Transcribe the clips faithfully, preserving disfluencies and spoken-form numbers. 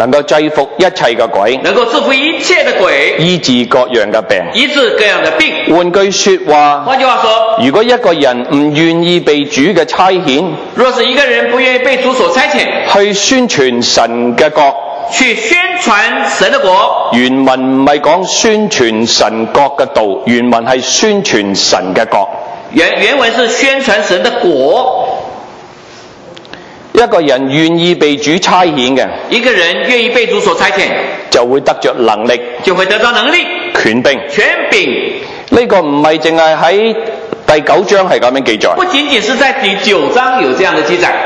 能夠制服一切嘅鬼， 能夠制服一切的鬼， 醫治各樣嘅病， 醫治各樣的病。 換句說話， 換句話說， 如果一個人唔願意被主嘅差遣， 若是一個人不願意被主所差遣， 去宣傳神嘅國， 去宣傳神的國， 原文唔係講宣傳神國嘅道，原文係宣傳神嘅國。 原原文是宣傳神的國。 一個人願意被主差遣嘅， 一個人願意被主所差遣， 就會得着能力， 就會得到能力、 權柄。 權柄。 呢個唔係淨係喺第九章係咁樣記載， 不僅僅是在第九章有這樣的記載，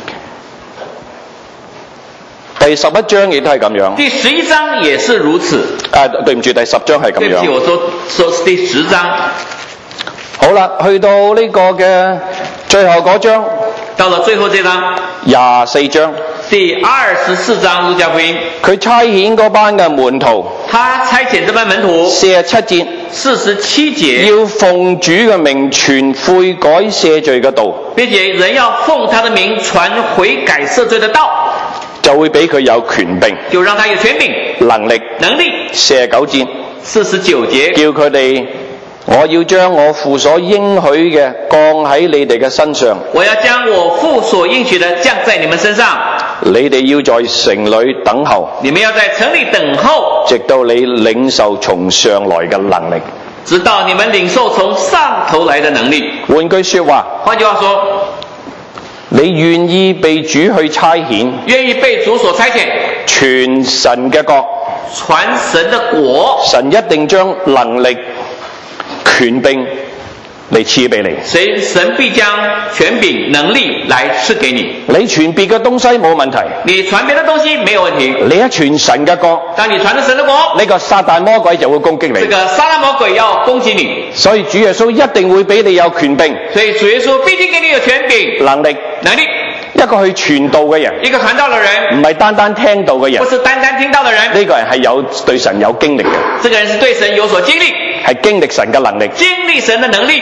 第十一章亦都係咁樣。 第十一章也是如此。 啊，對唔住，第十章係咁樣。 對不起，我說說是第十章。 好啦，去到呢個嘅最後嗰章， 到了最後這章， 廿四章， 第二十四章路加福音， 佢差遣嗰班嘅門徒， 他差遣這班門徒， 四十七節， 四十七節， 要奉主嘅名傳悔改赦罪嘅道， 並且人要奉他的名傳悔改赦罪的道， 就會俾佢有權柄， 就讓他有權柄、 能力， 能力。 四十九節， 四十九節， 叫佢哋，我要將我父所應許嘅降喺你哋嘅身上， 我要將我父所應許的降在你們身上， 你哋要在城裏等候， 你們要在城裏等候， 直到你領受從上來嘅能力， 直到你們領受從上頭來的能力。 換句說話， 換句話說， 你願意被主去差遣， 願意被主所差遣， 傳神嘅國， 傳神的國， 神一定將能力、權柄嚟賜俾你。 神神必將權柄、能力來賜給你。 你傳別嘅東西冇問題， 你傳別的東西沒有問題。 你一傳神嘅國， 當你傳的神的國， 呢個撒旦魔鬼就會攻擊你。 這個撒旦魔鬼要攻擊你， 所以主耶穌一定會俾你有權柄。 所以主耶穌必定給你有權柄、 能力。 能力。 一個去傳道嘅人， 一個傳道的人， 唔係單單聽道嘅人， 不是單單聽道的人。 呢個人係有對神有經歷嘅， 這個人是對神有所經歷， 係經歷神嘅能力， 經歷神的能力。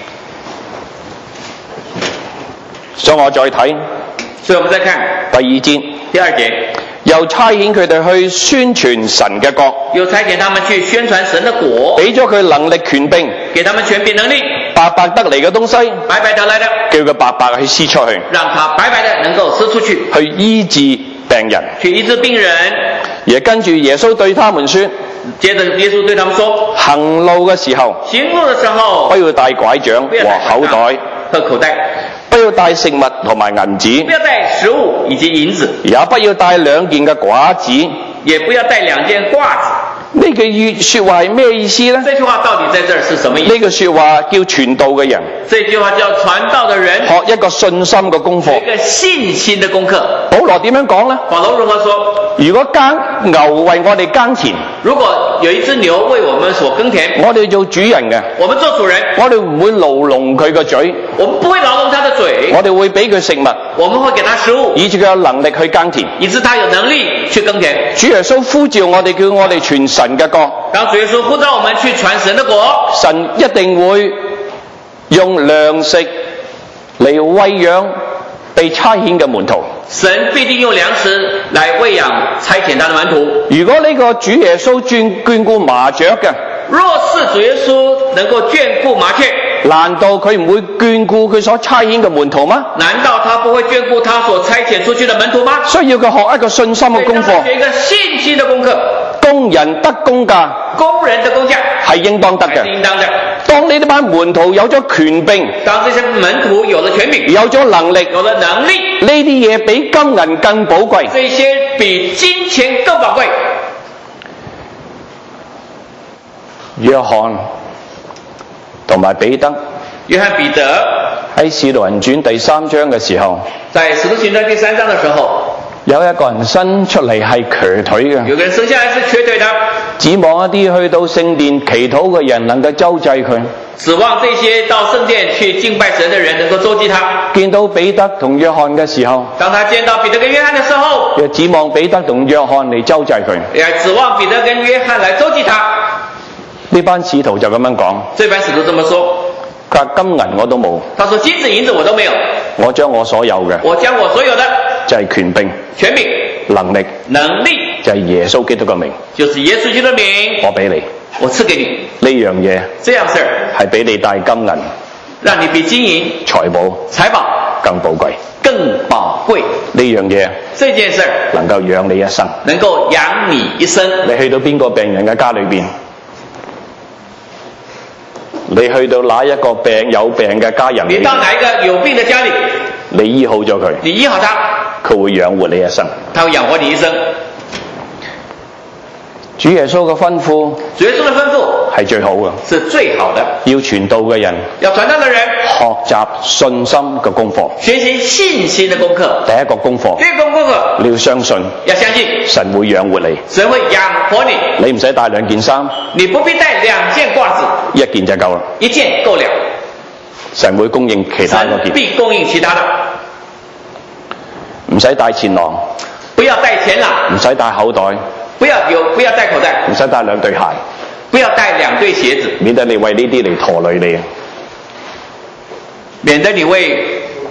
所以我再睇， 所以我們再看第二節， 第二節， 又差遣佢哋去宣傳神嘅國， 又差遣他們去宣傳神的國， 俾咗佢能力權柄， 給他們權柄能力， 白白得嚟嘅東西， 白白得來的， 叫佢白白去施出去， 讓他白白的能夠施出去， 去醫治病人， 去醫治病人。 而跟住耶穌對他們說， 接着耶穌對他們說， 行路嘅時候， 行路的時候不要帶拐杖和口袋和口袋， 不要帶食物同埋銀子， 不要帶食物以及銀子， 也不要帶兩件嘅褂子， 也不要帶兩件褂子。 呢句說話係咩意思呢？ 這句話到底在這兒是什麼意思？ 呢句說話叫傳道嘅人， 這句話叫傳道的人學一個信心嘅功課， 學一個信心的功課。 保羅點樣講呢？ 保羅如何說？ 如果耕牛為我哋耕田， 如果有一隻牛為我們所耕田， 我哋做主人嘅， 我們做主人， 我哋唔會牢籠佢個嘴， 我們不會牢籠他的嘴， 我哋會俾佢食物， 我們會給他食物， 以致佢有能力去耕田， 以致他有能力去耕田。 主耶穌呼召我哋，叫我哋傳神嘅國。 當主耶穌呼召我們去傳神的國， 神一定會用糧食嚟餵養被差遣嘅門徒。 神必定用糧食來餵養差遣他的門徒。 如果呢個主耶穌眷眷顧麻雀嘅， 若是主耶穌能夠眷顧麻雀， 難道佢唔會眷顧佢所差遣嘅門徒嗎？ 難道他不會眷顧他所差遣出去的門徒嗎？ 需要佢學一個信心嘅功課， 學一個信心的功課。 工人得工價， 工人的工價係應當得嘅。 係應當的。 當呢班門徒有咗權柄， 當這些門徒有了權柄， 有咗能力， 有了能力， 呢啲嘢比金銀更寶貴。 這些比金錢更寶貴。 約翰同埋彼得， 約翰彼得喺《使徒行傳》第三章嘅時候， 在《使徒行傳》第三章嘅時候， 有一個人生出嚟係瘸腿嘅， 有個人生下來是瘸腿的， 指望一啲去到聖殿祈禱嘅人能夠周濟佢， 指望這些到聖殿去敬拜神的人能夠周濟他。 見到彼得同約翰嘅時候， 當他見到彼得跟約翰的時候， 又指望彼得同約翰嚟周濟佢， 也指望彼得跟約翰來周濟他。 呢班使徒就咁樣講， 這班使徒這麼說， 佢話金銀我都冇， 他說金子銀子我都沒有， 我將我所有嘅， 我將我所有的就係權柄、 權柄、 能力、 能力就係耶穌基督嘅名， 就是耶穌基督的名， 我俾你。 我賜給你呢樣嘢這樣事兒， 係比你帶金銀、 讓你比金銀、 財寶財寶更寶貴。 更寶貴。 呢樣嘢這件事兒能夠養你一生， 能夠養你一生。 你去到邊個病人嘅家裏邊，你去到哪一個病有病嘅家人裏邊， 你到哪一個有病的家裏， 你醫好咗佢， 你醫好他， 佢會養活你一生。 他會養活你一生。 主耶穌嘅吩咐， 主耶穌的吩咐係最好嘅， 是最好的。 要傳道嘅人， 要傳道的人學習信心嘅功課。 學習信心的功課。 第一個功課， 第一個功課， 你要相信， 要相信神會養活你。 神會養活你。 你唔使帶兩件衫， 你不必帶兩件褂子， 一件就夠啦。 一件夠了。 神會供應其他嗰神件， 必供應其他的。 唔使帶錢囊， 不要帶錢囊， 唔使帶口袋， 不要有，不要帶口袋， 唔使帶兩對鞋， 不要帶兩對鞋子， 免得你為呢啲嚟拖累你。 免得你為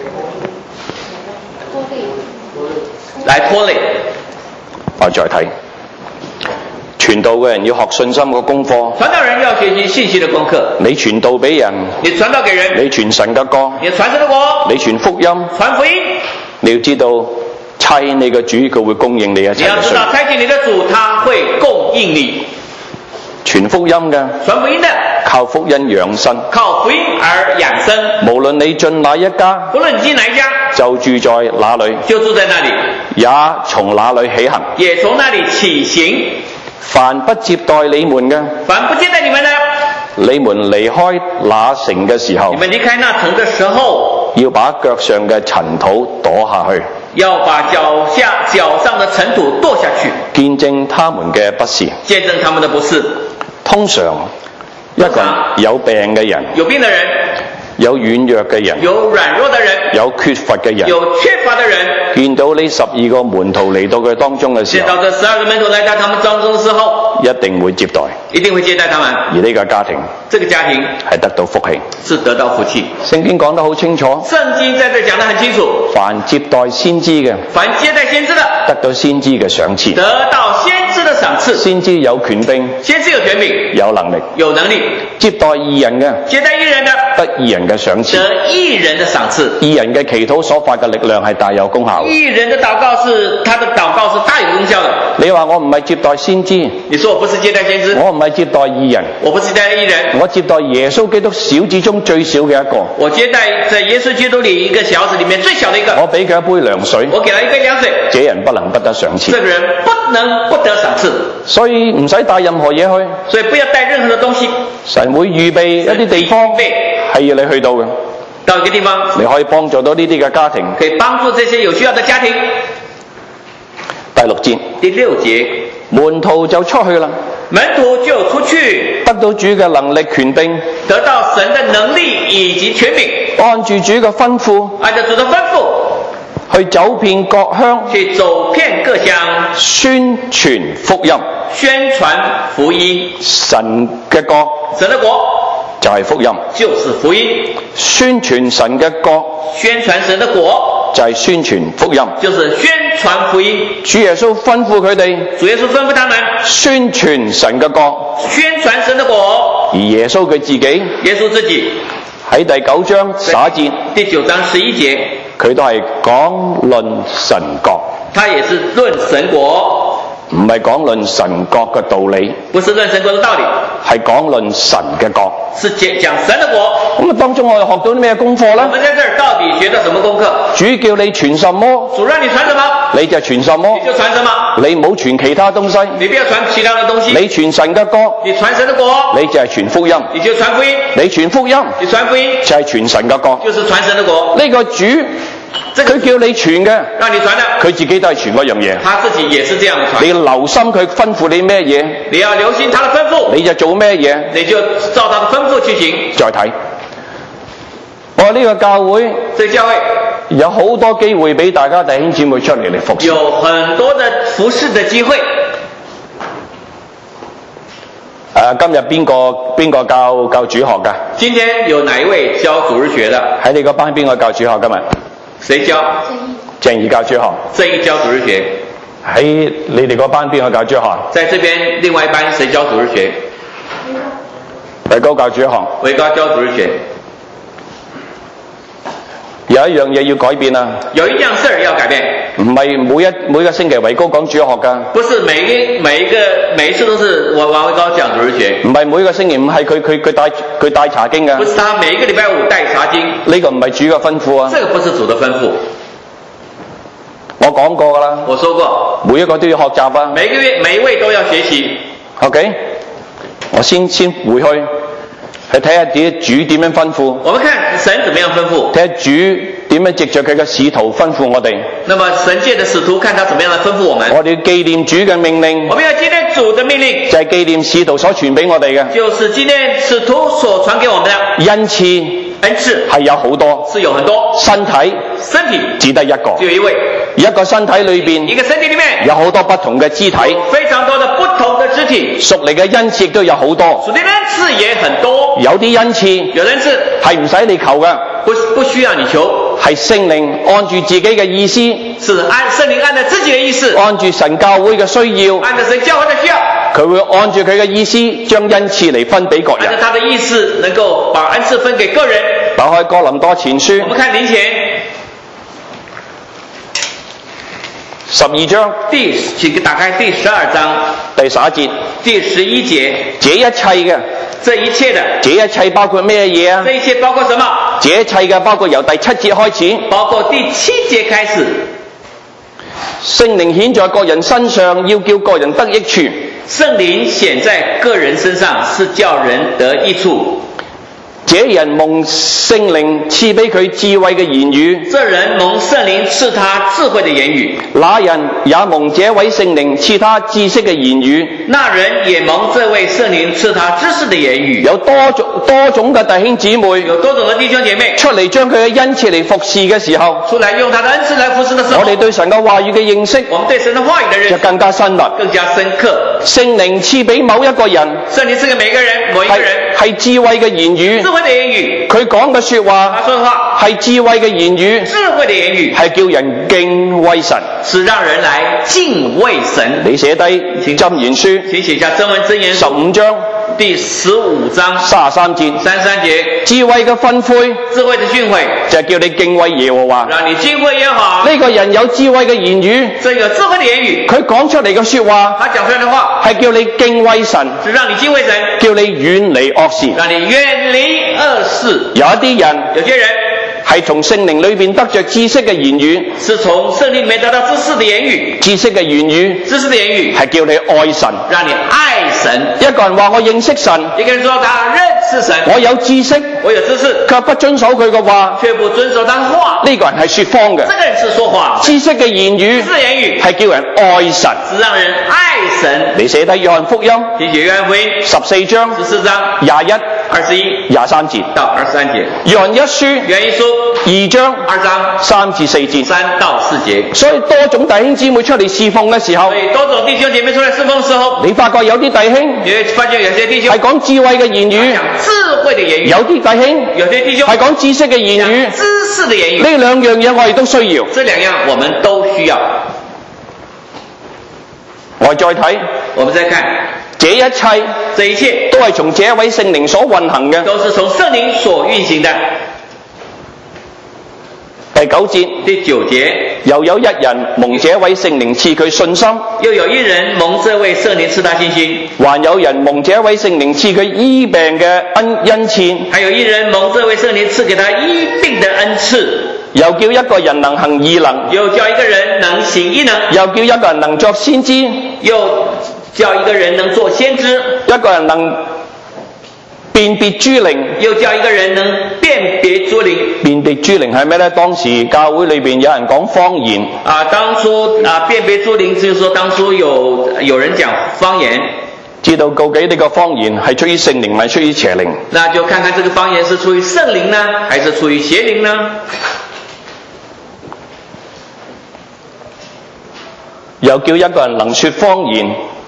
來拖累。 我再睇，傳道嘅人要學信心嘅功課。 傳道人要學習信息的功課。 你傳道俾人， 你傳道給人， 你傳神嘅歌， 你傳神的國， 你傳福音， 傳福音。 你要知道差你嘅主，佢會供應你一切嘅需要。 你要知道差遣你的主，他會供應你。 傳福音嘅， 傳福音的， 靠福音養生， 靠福音而養生。 無論你進哪一家， 無論你進哪一家， 就住在哪裏， 就住在那裏， 也從哪裏起行， 也從那裏起行。 凡不接待你們嘅， 凡不接待你們的， 你們離開那城嘅時候， 你們離開那城的時候， 要把腳上嘅塵土跺下去， 要把腳下腳上的塵土跺下去， 見證他們嘅不是。 見證他們的不是。 通常一個有病嘅人， 有病的人， 有軟弱嘅人， 有軟弱的人， 有缺乏嘅人， 有缺乏的人， 見到呢十二個門徒嚟到佢當中嘅時候， 見到這十二個門徒來到他們當中的時候， 一定會接待， 一定會接待他們。 而呢個家庭， 這個家庭係得到福氣， 是得到福氣。 聖經講得好清楚， 聖經在這講得很清楚， 凡接待先知嘅， 凡接待先知的， 得到先知嘅賞賜， 得到先知的賞賜。 先知有權柄， 先知有權柄， 有能力， 有能力。 接待義人嘅， 接待義人的， 得義人嘅賞賜， 得義人的賞賜。 義人嘅祈禱所發嘅力量係大有功效。 義人的禱告是，他的禱告是大有功效的。 你話我唔係接待先知， 你說我不是接待先知， 我唔係接待義人， 我不是接待義人， 我接待耶穌基督小子中最小嘅一個， 我接待在耶穌基督裏一個小子裏面最小的一個， 我俾佢一杯涼水， 我給了一杯涼水， 這人不能不得賞賜。 這個人不能不得賞賜， 所以唔使帶任何嘢去， 所以不要帶任何的東西。 神會預備一啲地方係要你去到嘅， 到一個地方， 你可以幫助到呢啲嘅家庭。 可以幫助這些有需要的家庭。 第六節， 第六節， 門徒就出去啦， 門徒就出去， 得到主嘅能力權柄， 得到神的能力以及權柄， 按住主嘅吩咐， 按照主的吩咐， 去走遍各鄉， 去走遍各鄉， 宣傳福音， 宣傳福音。 神嘅國， 神的國就係福音， 就是福音。 宣傳神嘅國， 宣傳神的國就係宣傳福音， 就是宣傳福音。 主耶穌吩咐佢哋， 主耶穌吩咐他們宣傳神嘅國， 宣傳神的國。 而耶穌佢自己， 耶穌自己喺第九章十一節， 第九章十一節， 佢都係講論神國， 他也是論神國， 唔係講論神國嘅道理， 不是論神國的道理， 係講論神嘅國。 是講講神的國。 咁啊，當中我哋學到啲咩功課我呢？ 們在這兒到底學到什麼功課？ 主叫你傳什麼， 主讓你傳什麼， 你就傳什麼， 你就傳什麼， 你唔好傳其他東西。 你不要傳其他的東西。 你傳神嘅國， 你傳神的國， 你就係傳福音。 你就傳福音。 你傳福音， 你傳福音就係傳神嘅國。 就是傳神的國。 呢個主， 這個佢叫你傳嘅， 讓你傳的， 佢自己都係傳嗰樣嘢。 他自己也是這樣傳。 你要留心佢吩咐你咩嘢， 你要留心他的吩咐， 你就做咩嘢。 你就照他的吩咐去行。 再睇，我話呢個教會， 這個教會有好多機會俾大家弟兄姊妹出嚟嚟服侍。 有很多的服侍的機會。 誒、啊，今日邊個邊個教教主學㗎？ 今天有哪一位教主日學的？ 喺你個班邊個教主學今日？ 誰教？ 鄭怡教主學。 正義教主日學。 喺你哋嗰班邊個教主日學？ 在這邊另外一班誰教主日學？ 偉高教主日學。 偉高教主日學。 有一樣嘢要改變啊！ 有一樣事兒要改變。 唔係每一每個星期偉高講主日學㗎。 不是每一每一個每一次都是我王偉高講主日學。 唔係每個星期五係佢佢佢帶佢帶查經㗎。 不是他每一個禮拜五帶查經。 呢個唔係主嘅吩咐啊。 這個不是主的吩咐。 我講過㗎啦。 我說過。 每一個都要學習啊。 每個月每一位都要學習。 OK， 我先先回去。去睇下啲主點樣吩咐。 我們看神怎麼樣吩咐。 睇下主點樣藉着佢嘅使徒吩咐我哋。 那麼神借的使徒看他怎麼樣來吩咐我們。 我哋要紀念主嘅命令。 我們要紀念主的命令。 就係紀念使徒所傳俾我哋嘅。 就是紀念使徒所傳給我們的。 恩賜。 恩賜係有好多。 是有很多。 身體。 身體。 只得一個。 只有一位。 一個身體裏邊。 一個身體裏面。 有好多不同嘅肢體。 非常多的不同的肢體。 屬靈嘅恩賜都有好多。 屬靈的恩賜也很多。 有啲恩賜。 有恩賜。係唔使你求嘅。 不不需要你求。 係聖靈按住自己嘅意思。 是按聖靈按照自己的意思。 按住神教會嘅需要。 按照神教會的需要。 佢會按住佢嘅意思將恩賜嚟分俾各人。 按照他的意思能夠把恩賜分給個人。 打開哥林多前書。 我們看林前。 十二章， 第請打開第十二章第十一節， 第十一節， 這一切嘅， 這一切的， 這一切包括咩嘢啊？ 這一切包括什麼？ 這一切嘅包括由第七節開始， 包括第七節開始， 聖靈顯在個人身上，要叫個人得益處。 聖靈顯在個人身上，是叫人得益處。 這人蒙聖靈賜俾佢智慧嘅言語， 這人蒙聖靈賜他智慧的言語。 那人也蒙這位聖靈賜他知識嘅言語， 那人也蒙這位聖靈賜他知識的言語。 有多種多種嘅弟兄姊妹， 有多種嘅弟兄姐妹出嚟將佢嘅恩賜嚟服侍嘅時候， 出來用他的恩賜來服侍的時候， 我哋對神嘅話語嘅認識， 我們對神的話語的認識就更加深入， 更加深刻。 聖靈賜俾某一個人， 聖靈賜給每個人，某一個人係智慧嘅言語， 智慧的言語。 佢講嘅說話， 他說的話係智慧嘅言語， 智慧的言語係叫人敬畏神， 是讓人來敬畏神。 你寫低箴言書， 請寫下箴文箴言十五章第十五章三十三節， 三三節， 智慧嘅訓誨， 智慧的訓誨就係叫你敬畏耶和華， 讓你敬畏耶和華。 呢個人有智慧嘅言語， 這有智慧的言語， 佢講出嚟嘅說話， 他講出來的話係叫你敬畏神， 是讓你敬畏神， 叫你遠離惡事， 讓你遠離惡事。 有一啲人， 有些人係從聖靈裏邊得着知識嘅言語， 是從聖靈裏面得到知識的言語， 知識嘅言語， 知識的言語係叫你愛神， 讓你愛神。 一個人話我認識神， 一個人說他認識神， 我有知識， 我有知識， 卻不遵守佢嘅話， 卻不遵守他的話， 呢個人係說謊嘅。 這個人是說謊。 知識嘅言語， 知識的言語係叫人愛神， 是讓人愛神。 你寫低約翰福音， 聽寫約翰福音十四章十四章廿一、 二十一、 廿三節到二十三節。 約翰一書， 約翰一書二章二章三至四節， 三到四節。 所以多種弟兄姊妹出嚟侍奉嘅時候， 所以多種弟兄姐妹出來侍奉的時候， 你發覺有啲弟兄， 你會發現有些弟兄係講智慧嘅言語， 講智慧的言語； 有啲弟兄， 有些弟兄係講知識嘅言語。 知識的言語。 呢兩樣嘢我哋都需要。 這兩樣我們都需要。 我再睇， 我們再看， 這一切， 這一切都係從這位聖靈所運行嘅。 都是從聖靈所運行的。 第九節， 第九節， 又有一人蒙這位聖靈賜佢信心， 又有一人蒙這位聖靈賜他信心， 還有人蒙這位聖靈賜佢醫病嘅恩恩賜， 還有一人蒙這位聖靈賜給他醫病的恩賜， 又叫一個人能行異能， 又叫一個人能行異能， 又叫一個人能作先知， 又叫一個人能做先知， 一個人能辨別諸靈， 又叫一個人能辨別諸靈。 辨別諸靈係咩呢？當時教會裏邊有人講方言。 啊，當初啊辨別諸靈，就是說當初有有人講方言， 知道究竟呢個方言係出於聖靈，係出於邪靈？ 那就看看這個方言是出於聖靈呢，還是出於邪靈呢？ 又叫一個人能說方言，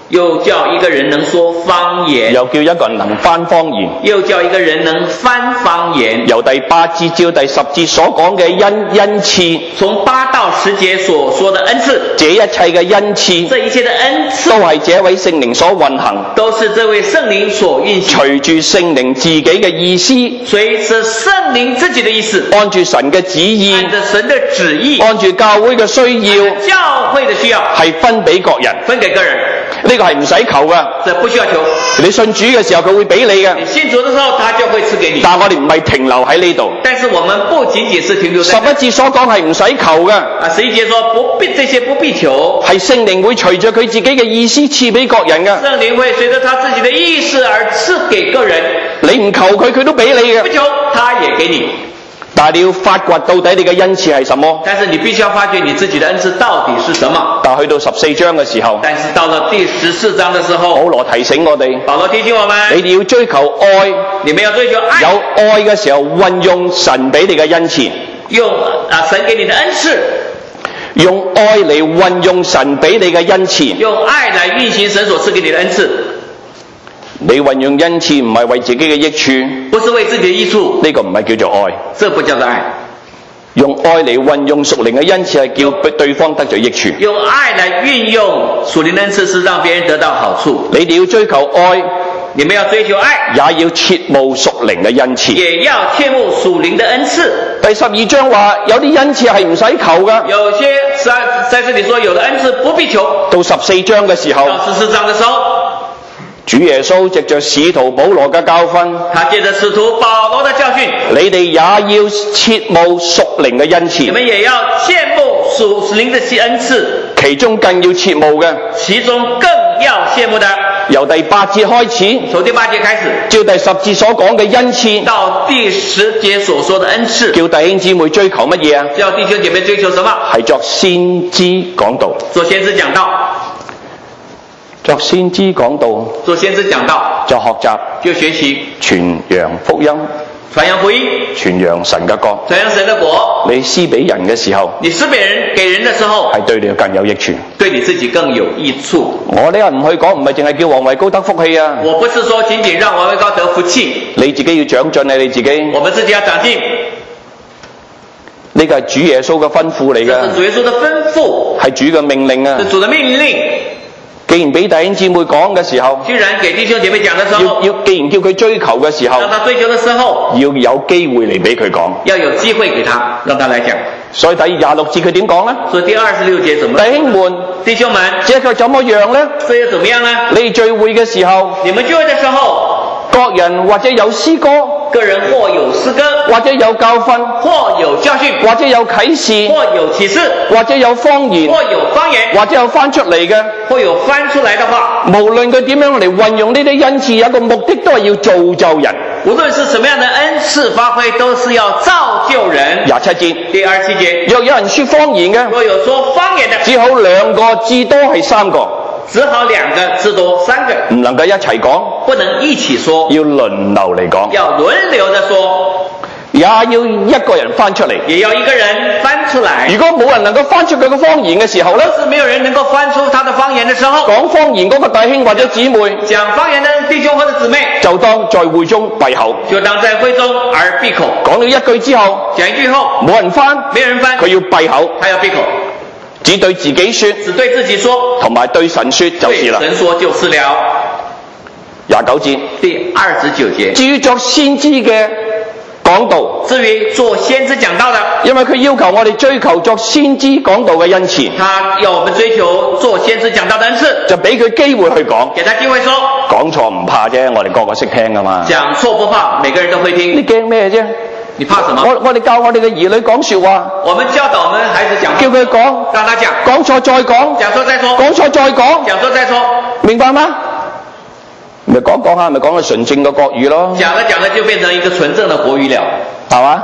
又叫一個人能說方言， 又叫一個人能翻方言， 又叫一個人能翻方言。 由第八節至第十節所講嘅恩恩賜， 從八到十節所說的恩賜， 這一切嘅恩賜， 這一切的恩賜都係這位聖靈所運行， 都是這位聖靈所運行， 隨住聖靈自己嘅意思， 隨着聖靈自己的意思， 按住神嘅旨意， 按着神的旨意， 按住教會嘅需要， 教會的需要， 係分俾各人， 分給個人。 呢個係唔使求噶， 這不需要求。 你信主嘅時候佢會俾你嘅， 你信主的時候他就會賜給你。 但係我哋唔係停留喺呢度。 但是我們不僅僅是停留在十一節所講係唔使求嘅， 啊，十一節說不必這些不必求， 係聖靈會隨着佢自己嘅意思賜俾各人嘅。 聖靈會隨着他自己的意思而賜給個人。 你唔求佢，佢都俾你嘅。 不求他也給你。 但係你要發掘到底你嘅恩賜係什麼？ 但是你必須要發掘你自己的恩賜到底是什麼。 但係去到十四章嘅時候， 但是到了第十四章的時候， 保羅提醒我哋， 保羅提醒我們， 你哋要追求愛， 你們要追求愛， 有愛嘅時候運用神俾你嘅恩賜， 用啊神給你的恩賜， 用愛嚟運用神俾你嘅恩賜， 用愛來運行神所賜給你的恩賜。 你運用恩賜唔係為自己嘅益處， 不是為自己的益處， 呢個唔係叫做愛， 這不叫做愛。 用愛嚟運用屬靈嘅恩賜係叫對方得咗益處。 用愛來運用屬靈的恩賜是讓別人得到好處。 你哋要追求愛， 你們要追求愛， 也要切慕屬靈嘅恩賜， 也要切慕屬靈的恩賜。 第十二章話有啲恩賜係唔使求噶， 有些在在這裏說有的恩賜不必求。 到十四章嘅時候， 到十四章的時候， 主耶穌藉着使徒保羅嘅教訓， 他借着使徒保羅的教訓， 你哋也要切慕屬靈嘅恩賜， 你們也要切慕屬靈的恩賜， 其中更要切慕嘅， 其中更要切慕的， 由第八節開始， 從第八節開始， 照第十節所講嘅恩賜， 到第十節所說的恩賜， 叫弟兄姊妹追求乜嘢啊？ 叫弟兄姐妹追求什麼？ 係作先知講道， 做先知講道， 作先知講道， 做先知講道， 作學習， 就學習傳揚福音， 傳揚福音， 傳揚神嘅國， 傳揚神的國。 你施俾人嘅時候， 你施俾人給人的時候， 係對你更有益處， 對你自己更有益處。 我呢日唔去講，唔係淨係叫王維高得福氣啊！ 我不是說僅僅讓王維高得福氣， 你自己要長進啊！你自己， 我們自己要長進。 呢個係主耶穌嘅吩咐嚟㗎， 這是主耶穌的吩咐， 係主嘅命令啊！ 是主的命令。 既然俾弟兄姊妹講嘅時候， 既然給弟兄姐妹講的時候， 要要既然叫佢追求嘅時候， 讓他追求的時候， 要有機會嚟俾佢講， 要有機會給他，讓他來講。 所以第廿六節佢點講呢？ 所以第二十六節怎麼？ 弟兄們， 弟兄們， 這個怎麼樣呢？ 這又怎麼樣呢？ 你聚會嘅時候， 你們聚會的時候， 各人或者有詩歌， 個人或有詩歌， 或者有教訓， 或有教訓， 或者有啟示， 或有啟示， 或者有方言， 或有方言， 或者有翻出嚟嘅， 或有翻出來的話， 無論佢點樣嚟運用呢啲恩賜，有一個目的都係要造就人。 無論是什麼樣的恩賜發揮，都是要造就人。 廿七節， 第二十七節， 若有人說方言嘅， 若有說方言的， 只好兩個，至多係三個， 只好兩個，至多三個， 唔能夠一齊講， 不能一起說， 要輪流嚟講， 要輪流的說， 也要一個人翻出嚟， 也要一個人翻出來。 如果冇人能夠翻出佢嘅方言嘅時候呢， 是沒有人能夠翻出他的方言的時候， 講方言嗰個弟兄或者姊妹， 講方言的弟兄或者姊妹， 就當在會中閉口， 就當在會中而閉口。 講了一句之後， 講一句後， 冇人翻， 沒人翻， 佢要閉口， 他要閉口， 只對自己說， 只對自己說， 同埋對神說就是啦。 對神說就是了。 廿九節， 第二十九節， 至於作先知嘅講道， 至於做先知講道的， 因為佢要求我哋追求作先知講道嘅恩賜， 他要我們追求做先知講道的恩賜， 就俾佢機會去講， 給他機會說， 講錯唔怕啫，我哋個個識聽噶嘛。 講錯不怕，每個人都會聽。 你驚咩啫？ 你怕什麼？ 我我哋教我哋嘅兒女講說話， 我們教導我們孩子講， 叫佢講， 讓他講， 講錯再講， 講錯再說， 講錯再講， 講錯再說， 明白嗎？咪講講下，咪講個純正嘅國語咯。 講了講了就變成一個純正的國語了， 係嘛？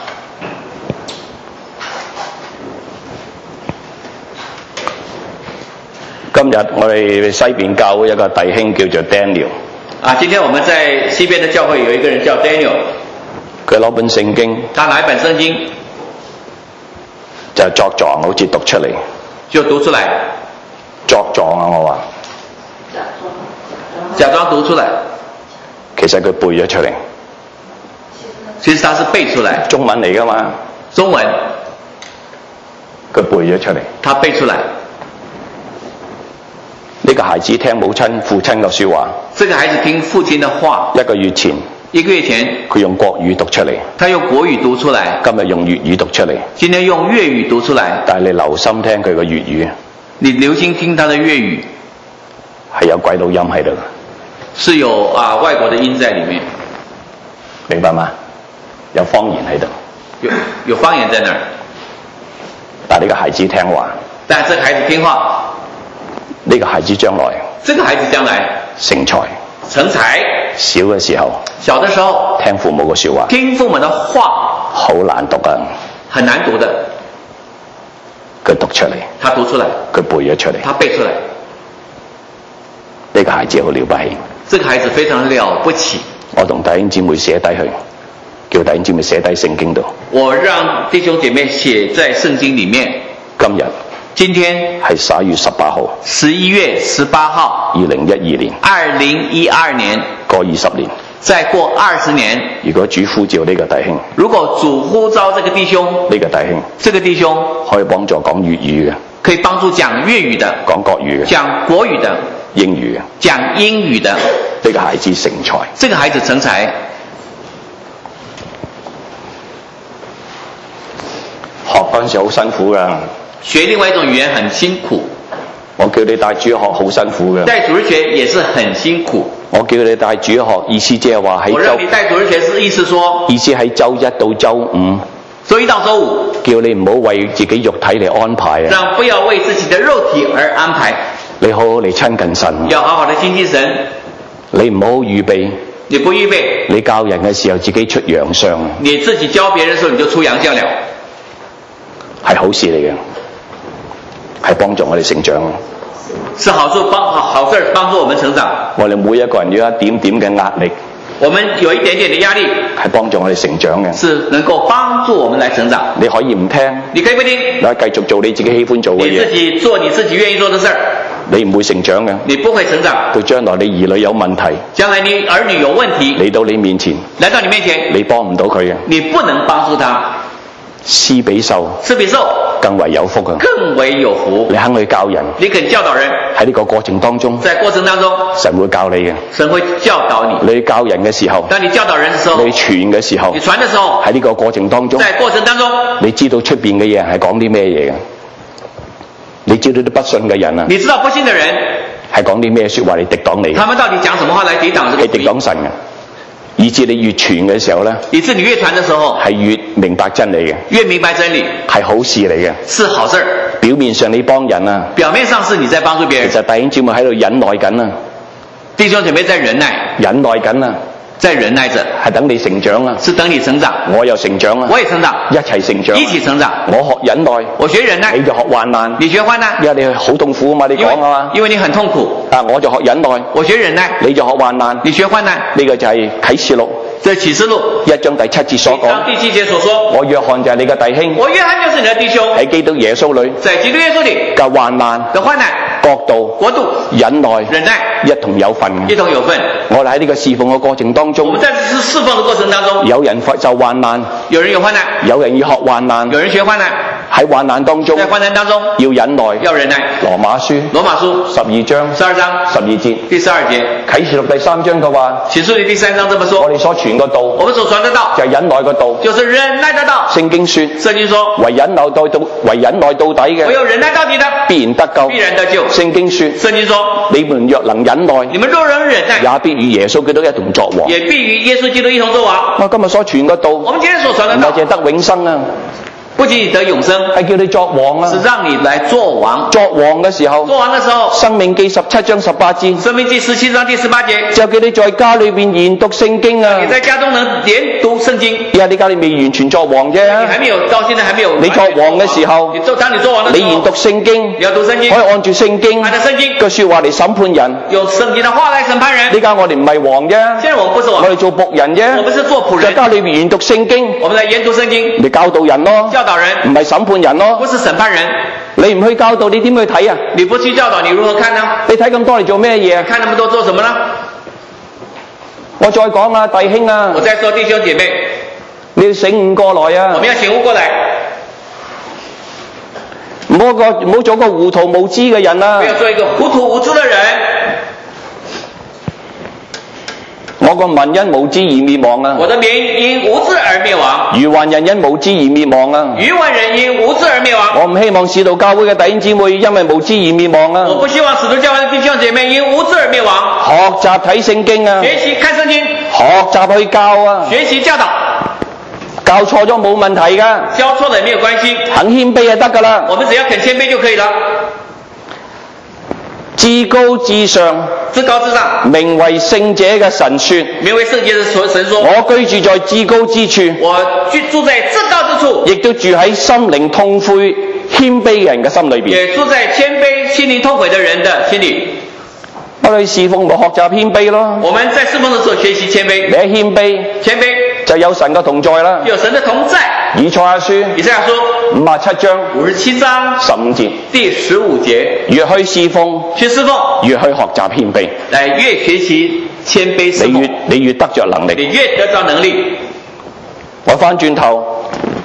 今日我哋西邊教會一個弟兄叫做 Daniel。 啊，今天我們在西邊的教會有一個人叫 Daniel， 佢攞本聖經， 他拿一本聖經就作狀，好似讀出嚟。 就讀出來， 作狀啊！我話讀出來， 其實佢背咗出嚟。 其實他是背出來， 中文嚟㗎嘛， 中文佢背咗出嚟。 他背出來。 呢個孩子聽母親、父親嘅説話。 這個孩子聽父親的話。 一個月前， 一個月前， 佢用國語讀出嚟。 他用國語讀出來。 今日用粵語讀出嚟。 今天用粵語讀出來。 但係你留心聽佢嘅粵語。 你留心聽他的粵語。 係有鬼佬音喺度。 是有啊外國的音在裡面。 明白嗎？有方言喺度。 有有方言在那兒。 但係呢個孩子聽話。 但係這個孩子聽話。 呢個孩子將來， 這個孩子將來成才， 成才。 小嘅時候， 小的時候聽父母嘅説話， 聽父母的話， 好難讀啊， 很難讀的。 佢讀出嚟， 他讀出來， 佢背咗出嚟， 他背出來。 呢個孩子好了不起， 這個孩子非常了不起。 我同弟兄姊妹寫低佢，叫弟兄姊妹寫低聖經度。 我讓弟兄姐妹寫在聖經裡面。 今日。 今天係十一月十八號， 十一月十八號， 二零一二年， 二零一二年， 過二十年， 再過二十年， 如果主呼召呢個弟兄， 如果主呼召這個弟兄， 呢個弟兄， 這個弟兄可以幫助講粵語嘅， 可以幫助講粵語的， 講國語嘅， 講國語的， 英語嘅， 講英語的， 呢個孩子成才， 這個孩子成才， 學嗰陣時好辛苦㗎。 學另外一種語言很辛苦， 我叫你帶主日學好辛苦嘅。 帶主日學也是很辛苦。 我叫你帶主日學，意思即係話喺周。 我讓你帶主日學是意思說。 意思喺周一到周五。 周一到周五。 叫你唔好為自己肉體嚟安排啊。 讓不要為自己的肉體而安排。 你好好嚟親近神。 要好好的親近神。 你唔好預備。 你不預備。 你教人嘅時候自己出洋相。 你自己教別人嘅時候你就出洋相了。 係好事嚟嘅。係幫助我哋成長， 是好處幫好好事幫助我們成長。我哋每一個人有一點點嘅壓力， 我們有一點點的壓力， 係幫助我哋成長嘅， 是能夠幫助我們來成長。 你可以唔聽， 你可以不聽， 你可以繼續做你自己喜歡做嘅嘢， 你自己做你自己願意做的事， 你唔會成長嘅， 你不會成長。 到將來你兒女有問題， 將來你兒女有問題嚟到你面前， 來到你面前， 你幫唔到佢嘅， 你不能幫助他。 施比受， 施比受更為有福啊！ 更為有福。 你肯去教人， 你肯教導人， 喺呢個過程當中， 在過程當中， 神會教你嘅， 神會教導你。 你教人嘅時候， 當你教導人嘅時候， 你傳嘅時候， 你傳嘅時候， 喺呢個過程當中， 在過程當中， 你知道出邊嘅嘢係講啲咩嘢嘅，你知道啲不信嘅人啊， 你知道不信嘅人係講啲咩說話嚟抵擋你， 他們到底講什麼話來抵擋這個？ 係抵擋神嘅。以至你越傳嘅時候咧， 以至你越傳嘅時候係越明白真理嘅， 越明白真理係好事嚟嘅， 是好事。 表面上你幫人啊， 表面上是你在幫助別人， 其實弟兄姊妹喺度忍耐緊啊， 弟兄姐妹在忍耐， 忍耐緊啊， 在忍耐着， 係等你成長啊， 是等你成長， 我又成長啊， 我也成長， 一齊成長， 一起成長。 我學忍耐， 我學忍耐， 你就學患難， 你學患難， 因為你好痛苦啊嘛，你講啊嘛， 因為你很痛苦， 啊我就學忍耐， 我學忍耐， 你就學患難， 你學患難， 呢個就係啟示錄。 這啟示錄一章第七節所講， 第七節所說， 我約翰就係你嘅弟兄， 我約翰就是你的弟兄， 喺基督耶穌裏， 在基督耶穌裏嘅患難的患難國度國度忍耐忍耐一同有份， 一同有份。 我哋喺呢個侍奉嘅過程當中， 我們在侍奉嘅過程當中， 有人受患難， 有人有患難， 有人要學患難， 有人學患難， 喺患難當中， 在患難當中要忍耐， 要忍耐。 羅馬書羅馬書十二章十二章十二節， 第十二節， 啟示錄第三章嘅話， 啟示錄第三章這麼說， 我哋所傳嘅道， 我們所傳的道就係忍耐嘅道， 就是忍耐的道。 聖經說， 聖經說， 為忍耐到到為忍耐到底嘅， 唯有忍耐到底的， 必然得救， 必然得救。 聖經說， 聖經說， 你們若能忍耐， 你們若能忍耐， 也必與耶穌基督一同作王， 也必與耶穌基督一同作王。 我今日所傳嘅道， 我們今天所傳的道， 唔係淨係得永生啊， 不僅僅得永生， 係叫你作王啊， 是讓你來作王。 作王嘅時候， 作王的時候， 申命記十七章十八節， 申命記十七章第十八節， 就叫你在家裏邊研讀聖經啊。 你在家中能研讀聖經， 而家你家你未完全作王啫， 你還沒有到現在還沒有。 你作王嘅時候， 你做當你作王的時候， 你研讀聖經， 你要讀聖經， 可以按住聖經按照聖經嘅說話嚟審判人， 用聖經的話來審判人。 呢家我哋唔係王啫， 現在我們不是王， 我哋做僕人啫， 我們是做僕人， 在家裏邊研讀聖經， 我們在研讀聖經， 你教導人咯， 教導人， 唔係審判人咯， 不是審判人。 你唔去教導，你點去睇啊？ 你不去教導，你如何看呢？ 你睇咁多嚟做咩嘢啊？ 看那麼多做什麼呢？ 我再講啊，弟兄啊， 我再說弟兄姐妹， 你要醒悟過來啊！ 我們要醒悟過來， 唔好個唔好做個糊塗無知嘅人啊！ 不要做一個糊塗無知的人。 我個民因無知而滅亡啊！ 我的民因無知而滅亡。 愚頑人因無知而滅亡啊！ 愚頑人因無知而滅亡。 我唔希望使徒教會嘅弟兄姊妹因為無知而滅亡啊！ 我不希望使徒教會的弟兄姐妹因無知而滅亡。 學習睇聖經啊！ 學習看聖經。 學習去教啊！ 學習教導。 教錯咗冇問題㗎。 教錯了也沒有關係。 肯謙卑就得㗎啦。 我們只要肯謙卑就可以了。 至高至上， 至高至上， 名為聖者嘅神說， 名為聖者的神說， 我居住在至高之處， 我居住在至高之處， 亦都住喺心靈痛悔謙卑嘅人嘅心裏邊， 也住在謙卑心靈痛悔的人的心裏。 我哋侍奉咪學習謙卑咯。 我們在侍奉的時候學習謙卑， 你謙卑， 謙卑就有神嘅同在啦。 有神的同在。 以賽亞書， 以賽亞書五十七章， 五十七章十五節， 第十五節， 越去侍奉， 去侍奉， 越去學習謙卑， 來越學習謙卑侍奉， 你越你越得着能力， 你越得着能力。 我翻轉頭，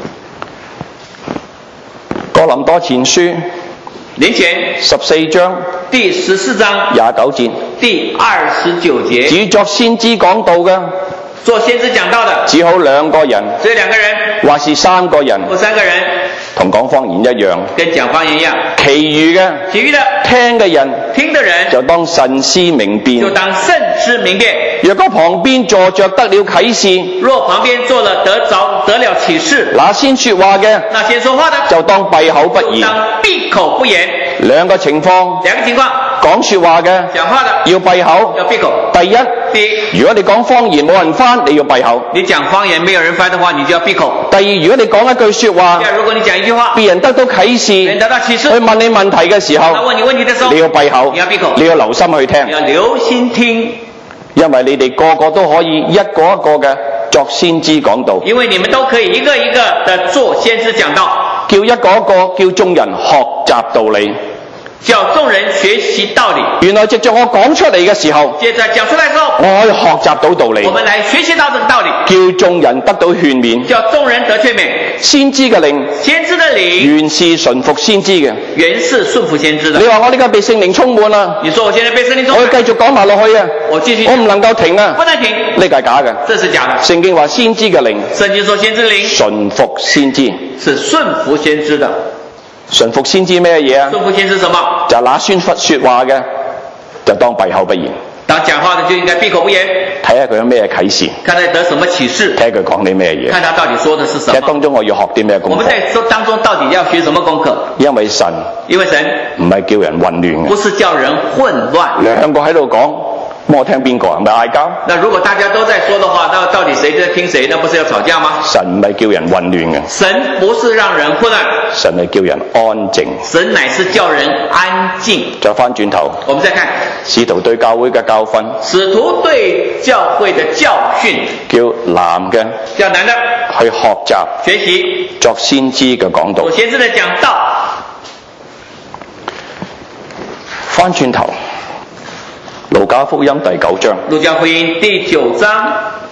哥林多前書年前十四章第十四章廿九節， 第二十九節， 只作先知講道嘅， 做先知講道的， 只好兩個人， 只有兩個人， 或是三個人， 或三個人， 同講方言一樣， 跟講方言一樣。 其餘嘅， 其餘的聽嘅人， 聽的人就當慎思明辨， 就當慎思明辨。 若果旁邊坐着得了啟示， 若旁邊坐了得着得了啟示， 那先說話嘅， 那先說話的就當閉口不言， 就當閉口不言。 兩個情況， 兩個情況， 講說話嘅， 講話的要閉口， 要閉口。 第一， 第一， 如果你講方言冇人翻，你要閉口。 你講方言沒有人翻的話，你就要閉口。 第二，如果你講一句說話， 第二，如果你講一句話， 別人得到啟示， 別人得到啟示， 去問你問題嘅時候， 他問你問題的時候， 你要閉口， 你要閉口， 你要留心去聽， 你要留心聽， 因為你哋個個都可以一個一個嘅作先知講道， 因為你們都可以一個一個的做先知講道， 叫一個一個叫眾人學習道理。 叫眾人學習道理。 原來藉着我講出嚟嘅時候， 接着講出來之後， 我可以學習到道理。 我們來學習到這個道理， 叫眾人得到勸勉， 叫眾人得勸勉。 先知嘅靈， 先知的靈原是順服先知嘅。 原是順服先知的。 你話我呢個被聖靈充滿啦， 你說我現在被聖靈充我滿， 要繼續講埋落去啊！ 我繼續， 我唔能夠停啊！ 不能停， 呢個係假嘅， 這是假的。 聖經話先知嘅靈， 聖經說先知靈順服先知， 是順服先知的。 順服先知咩嘢啊？ 順服先知什麼？ 就那宣說說話嘅，就當閉口不言。 當講話的就應該閉口不言。 睇下佢有咩啟示， 看他得什麼啟示， 睇下佢講啲咩嘢。 看他到底說的是什其實麼。 當中我要學啲咩功課？ 我們在說當中到底要學什麼功課？ 因為神因為神唔係叫人混亂嘅， 不是叫人混亂。 兩個喺度講，咁我聽邊個啊？咪嗌交？ 那如果大家都在說的話，那到底誰在聽誰？那不是要吵架嗎？ 神唔係叫人混亂嘅， 神不是讓人混亂， 神係叫人安靜。 神乃是叫人安靜。 再翻轉頭， 我們再看使徒對教會嘅教訓， 使徒對教會的教訓， 叫男嘅叫男的去學習學習作先知嘅講道做。先知的講道。 翻轉頭，路加福音第九章， 路加福音第九章，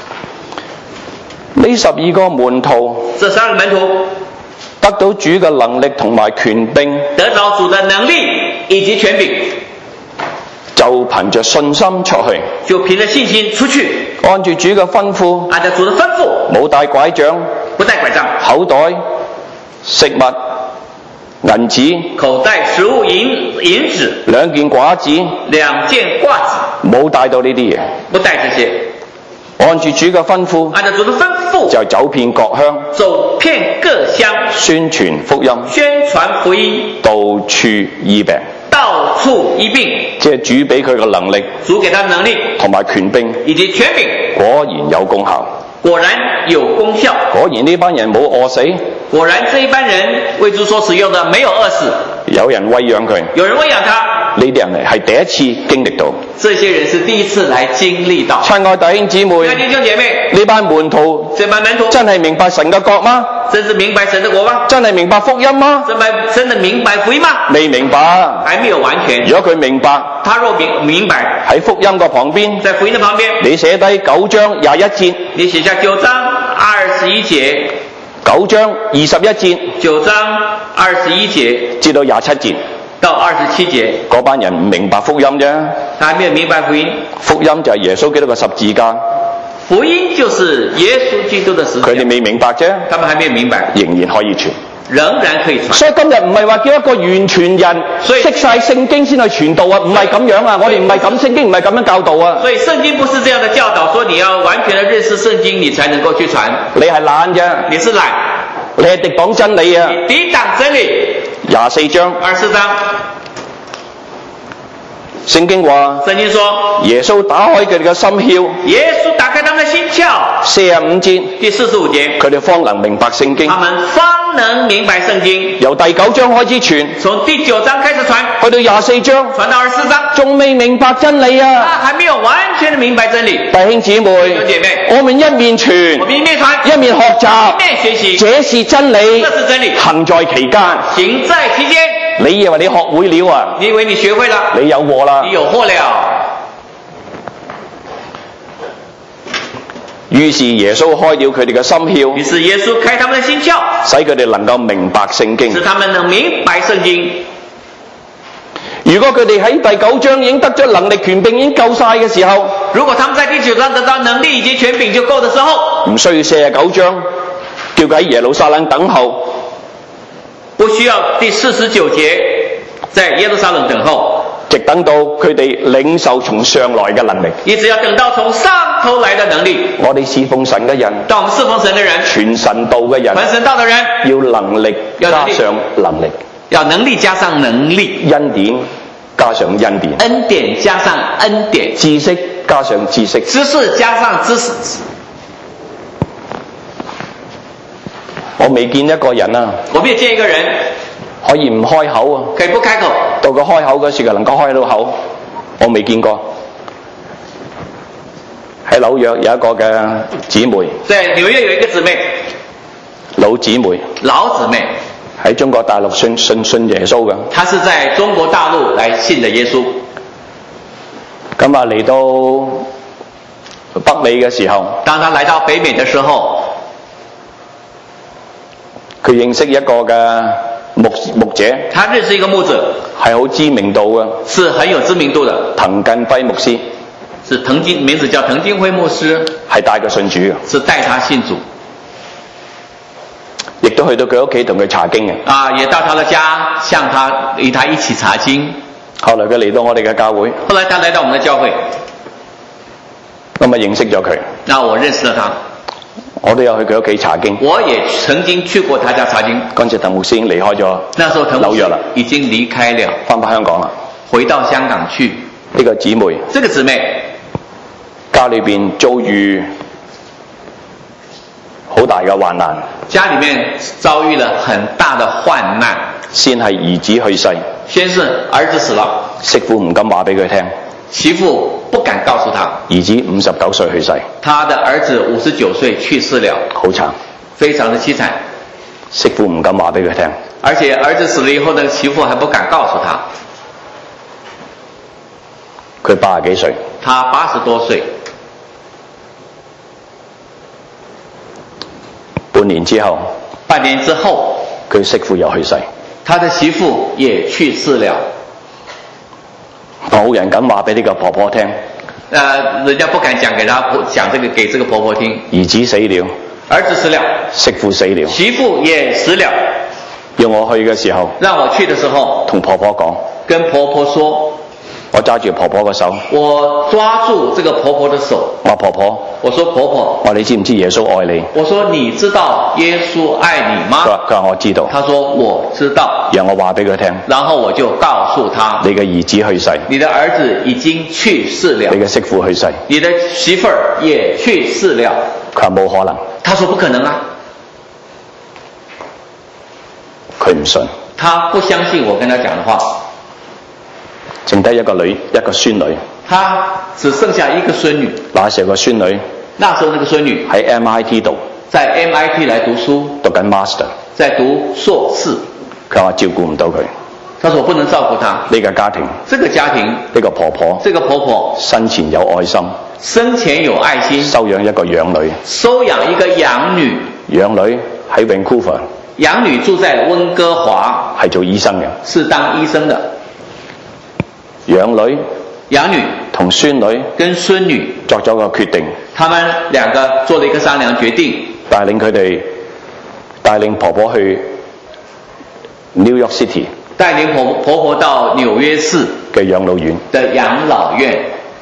呢十二個門徒這十二個門徒得到主嘅能力同埋權柄， 得着主的能力以及權柄， 就憑着信心出去， 就憑着信心出去， 按住主嘅吩咐， 按照主的吩咐， 冇帶拐杖、 不帶拐杖、 口袋、食物、銀子、 口袋、食物、銀銀子、 兩件褂子， 兩件褂子， 冇帶到呢啲嘢。 不帶這些， 按住主嘅吩咐， 按照主的吩咐， 就走遍各鄉， 走遍各鄉， 宣傳福音， 宣傳福音， 到處醫病。 到處醫病， 即係主俾佢嘅能力主給他能力同埋權柄， 以及權柄， 果然有功效。 果然有功效。 果然呢班人冇餓死， 果然這一班人為主所使用的沒有餓死， 有人餵養佢。 有人餵養他。 呢啲人係第一次經歷到。 這些人是第一次來經歷到。 親愛弟兄姊妹， 弟兄姐妹， 呢班門徒這班門徒真係明白神嘅國嗎？ 真是明白神的國嗎？ 真係明白福音嗎？ 真白真的明白福音嗎？ 未明白， 還沒有完全。 如果佢明白， 他若明明白， 喺福音個旁邊， 在福音的旁邊， 你寫低九章廿一節， 你寫下九章二十一節， 九章二十一節， 九章二十一節至到廿七節， 到二十七節， 嗰班人唔明白福音啫。 他還沒有明白福音。 福音就係耶穌基督嘅十字架， 福音就是耶穌基督的十字架。 佢哋未明白啫， 他們還沒有明白， 仍然可以傳。 仍然可以傳。 所以今日唔係話叫一個完全人所以識晒聖經先去傳道啊，唔係咁樣啊，我哋唔係咁，聖經唔係咁樣教導啊。 所以聖經不是這樣的教導，說你要完全的認識聖經，你才能夠去傳。 你係懶啫， 你是懶， 你係敵擋真理啊。 你抵擋真理。 廿四章， 二十四章， 聖經話， 聖經說耶穌打開佢哋嘅心竅， 耶穌打開他們的心竅。 四十五節， 第四十五節， 佢哋方能明白聖經。 他們方能明白聖經。 由第九章開始傳， 從第九章開始傳， 去到廿四章， 傳到二十四章， 仲未明白真理他啊！ 還沒有完全的明白真理。 弟兄姊妹， 弟兄姐妹， 我們一面傳， 我們一面傳， 一面學習， 一面學習， 這是真理， 這是真理， 行在其間。 行在其間。 你以為你學會了啊？ 你以為你學會了？ 你有禍啦！ 你有禍了。 於是耶穌開了佢哋嘅心竅， 於是耶穌開他們的心竅， 使佢哋能夠明白聖經。 使他們能明白聖經。 如果佢哋喺第九章已經得咗能力權柄已經夠晒嘅時候， 如果他們在第九章得到能力以及權柄就夠的時候， 唔需要四十九章叫佢喺耶路撒冷等候， 不需要第四十九節在耶路撒冷等候， 直等到佢哋領受從上來嘅能力。 一直要等到從上頭來的能力。 我哋侍奉神嘅人， 當我們侍奉神的人， 傳神道嘅人， 傳神道的人， 要能力加上能力， 要能力加上能力， 恩典加上恩典， 恩典加上恩典， 知識加上知識， 知識加上知識。 我未見一個人啊， 我沒有見一個人可以唔開口啊， 可以不開口， 到佢開口嗰時佢能夠開到口，我未見過。喺紐約有一個嘅姊妹， 在紐約有一個姊妹， 老姊妹， 老姊妹喺中國大陸信信信耶穌嘅。 她是在中國大陸來信的耶穌。 咁啊嚟到北美嘅時候， 當他來到北美的時候， 佢認識一個嘅牧牧者， 他認識一個牧者， 係好知名度嘅， 是很有知名度的， 滕近輝牧師， 是滕金，名字叫滕金輝牧師， 係帶佢信主嘅， 是帶他信主， 亦都去到佢屋企同佢查經嘅。 啊，也到他的家，向他與他一起查經。 後來佢嚟到我哋嘅教會， 後來他來到我們的教會， 咁啊認識咗佢， 那我認識了他， 我都有去佢屋企查經。 我也曾經去過他家查經。 嗰陣時滕牧師已經離開咗， 那時候滕牧師紐約啦， 已經離開了， 翻返香港啦。 回到香港去。 呢個姊妹， 這個姊妹家裏邊遭遇好大嘅患難， 家裡面遭遇了很大的患難， 先係兒子去世， 先是兒子死了， 媳婦唔敢話俾佢聽， 媳婦不敢告訴他， 兒子五十九歲去世， 他的兒子五十九歲去世了， 好慘， 非常的淒慘。 媳婦唔敢話俾佢聽， 而且兒子死了以後，那個媳婦還不敢告訴他。 佢八十幾歲， 他八十多歲， 半年之後， 半年之後， 佢媳婦又去世， 他的媳婦也去世了。 冇人敢話俾呢個婆婆聽， 呃，人家不敢講給他講這個給這個婆婆聽。 兒子死了， 兒子死了， 媳婦死了， 媳婦也死了。 要我去嘅時候， 讓我去的時候， 同婆婆講， 跟婆婆說， 我揸住婆婆嘅手， 我抓住這個婆婆的手， 我話婆婆， 我說婆婆， 我話你知唔知耶穌愛你？ 我說你知道耶穌愛你佢嗎？ 話佢話我知道， 他說我知道， 讓我話俾佢聽， 然後我就告訴他， 你嘅兒子去世， 你的兒子已經去世了， 你嘅媳婦去世， 你的媳婦兒也去世了。 佢話冇可能， 他說不可能啊， 佢唔信， 他不相信我跟他講的話。 剩低一個女，一個孫女， 他只剩下一個孫女， 那時候個孫女那時候那個孫女喺 M I T 度， 在 M I T 來讀書， 讀緊 master， 在讀碩士。 佢話照顧唔到佢。 他說我不能照顧他。 呢個家庭， 這個家庭， 呢個婆婆， 這個婆婆生前有愛心， 生前有愛心， 收養一個養女， 收養一個養女。 養女喺 Vancouver， 養女住在溫哥華， 係做醫生嘅， 是當醫生的。 養女， 養女同孫女跟孫女作咗個決定， 他們兩個做了一個商量決定， 帶領佢哋帶領婆婆去 New York City， 帶領婆婆婆到紐約市嘅養老院的養老院。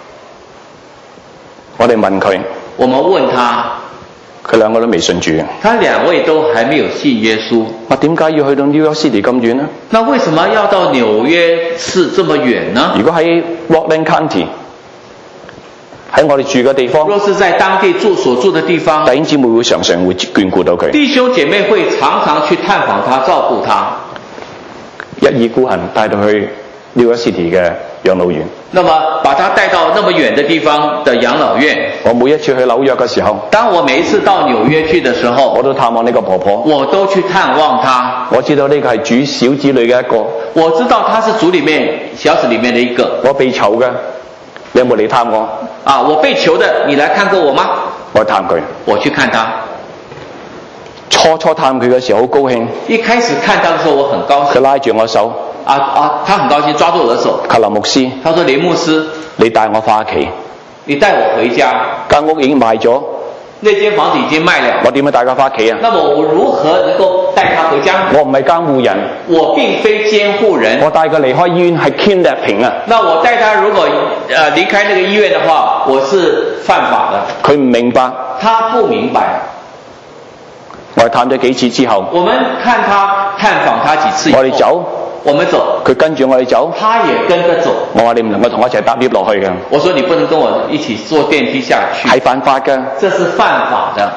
我哋問佢， 我們問他， 佢兩個都未信主嘅。 他兩位都還沒有信耶穌。 我點解要去到 New York City 咁遠呢？ 那為什麼要到紐約市這麼遠呢？ 如果喺 Rockland County，喺我哋住嘅地方， 若是在當地住所住的地方， 弟兄姊妹會常常會眷顧到佢， 弟兄姐妹會常常去探訪他，照顧他， 一意孤行帶到去 New York City 嘅養老院。 那麼把他帶到那麼遠的地方的養老院。 我每一次去紐約嘅時候， 當我每一次到紐約去的時候， 我都探望呢個婆婆， 我都去探望她。 我知道呢個係主小子裏嘅一個， 我知道他是主裏面小子裏面的一個。 我被囚嘅，你有冇嚟探我？ 啊，我被囚的，你來看過我嗎？ 我探佢， 我去看他。 初初探佢嘅時候好高興， 一開始看他的時候我很高興， 佢拉住我手， 啊啊，他很高興抓住我的手。 佢林牧師， 他說林牧師， 你帶我翻屋企， 你帶我回家。 間屋已經賣咗， 那間房子已經賣了， 我點樣帶佢翻屋企啊？ 那麼我如何能夠帶他回家？ 我唔係監護人， 我並非監護人， 我帶佢離開醫院係 kidnapping 啊！ 那我帶他如果呃離開那個醫院的話，我是犯法的。 佢唔明白， 他不明白。 我哋探咗幾次之後， 我們看他探訪他幾次以後， 我哋走， 我們走， 佢跟住我哋走， 他也跟着走。 我話你唔能夠同我一齊搭 lift 落去嘅， 我說你不能跟我一起坐電梯下去， 係犯法嘅。 這是犯法的。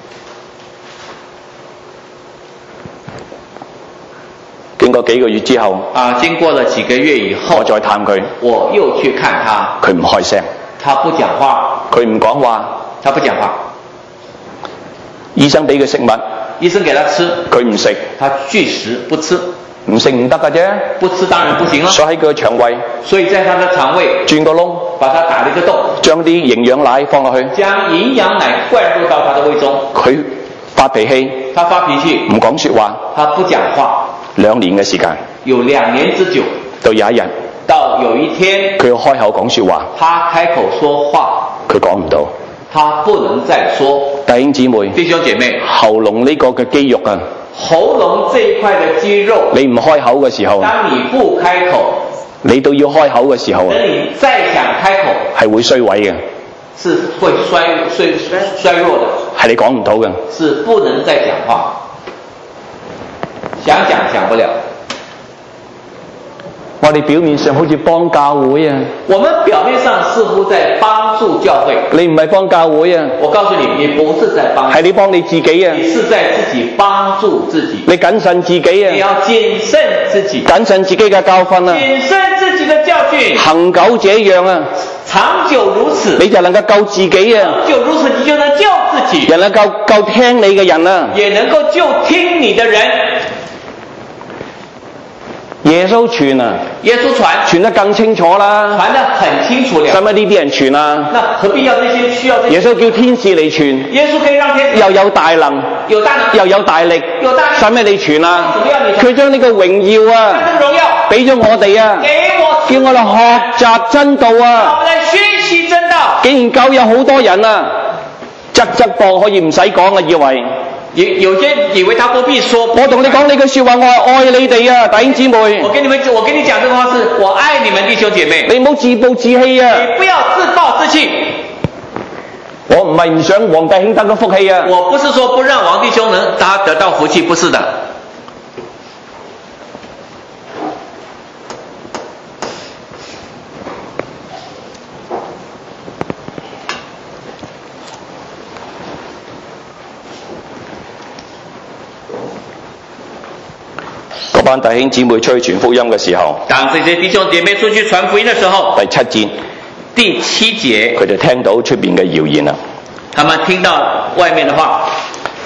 經過幾個月之後， 啊，經過了幾個月以後， 我再探佢， 我又去看他， 佢唔開聲， 他不講話， 佢唔講話， 他不講話。 醫生俾佢食物， 醫生給他吃， 佢唔食， 他拒食不吃， 唔食唔得㗎啫， 不吃當然不行了。 所以喺佢嘅腸胃， 所以在他的腸胃轉個窿， 把他打了一個洞， 將啲營養奶放落去， 將營養奶灌入到他的胃中。 佢發脾氣， 他發脾氣， 唔講說話， 他不講話， 兩年嘅時間， 有兩年之久。 到有一日， 到有一天， 佢要開口講說話， 他開口說話， 佢講唔到， 他不能再說。 弟兄姊妹， 弟兄姐妹， 喉嚨呢個嘅肌肉啊， 喉嚨這一塊的肌肉， 你唔開口嘅時候， 當你不開口， 你到要開口嘅時候啊， 等你再想開口， 係會衰毀嘅， 是會衰衰衰衰弱的， 係你講唔到嘅， 是不能再講話，想講講不了。 我哋表面上好似幫教會啊， 我們表面上似乎在幫助教會， 你唔係幫教會啊， 我告訴你，你不是在幫， 係你幫你自己啊， 你是在自己幫助自己， 你謹慎自己啊， 你要謹慎自己， 謹慎自己嘅教訓啊， 謹慎自己的教訓， 恒久這樣啊， 長久如此， 你就能夠救自己啊， 長久如此，你就能救自己， 人能夠救聽你嘅人啊， 也能夠救聽你的人。 耶穌傳啊， 耶穌傳傳得更清楚啦， 傳得很清楚了。 使乜呢啲人傳啊？ 那何必要這些需要這些？ 耶穌叫天使嚟傳， 耶穌可以讓天使又有大能， 有大能， 又有大力， 有大力， 使乜你傳啊？ 怎麼樣你傳？ 佢將呢個榮耀啊， 這個榮耀俾咗我哋啊， 給我， 叫我哋學習真道啊。 我們來學習真道。 竟然教有好多人啊，側側膊可以唔使講啊，以為。 有有些以為他不必說。 我同你講呢句說話，我係愛你哋啊，弟兄姊妹。 我跟你們，我跟你講這個話是，我愛你們弟兄姐妹。 你唔好自暴自棄啊！ 你不要自暴自棄。 我唔係唔想王弟兄得到福氣啊！ 我不是說不讓王弟兄能他得到福氣，不是的。 嗰班弟兄姊妹出去傳福音嘅時候， 當這些弟兄姐妹出去傳福音的時候， 第七節， 第七節， 佢哋聽到出邊嘅謠言啦。 他們聽到外面的話，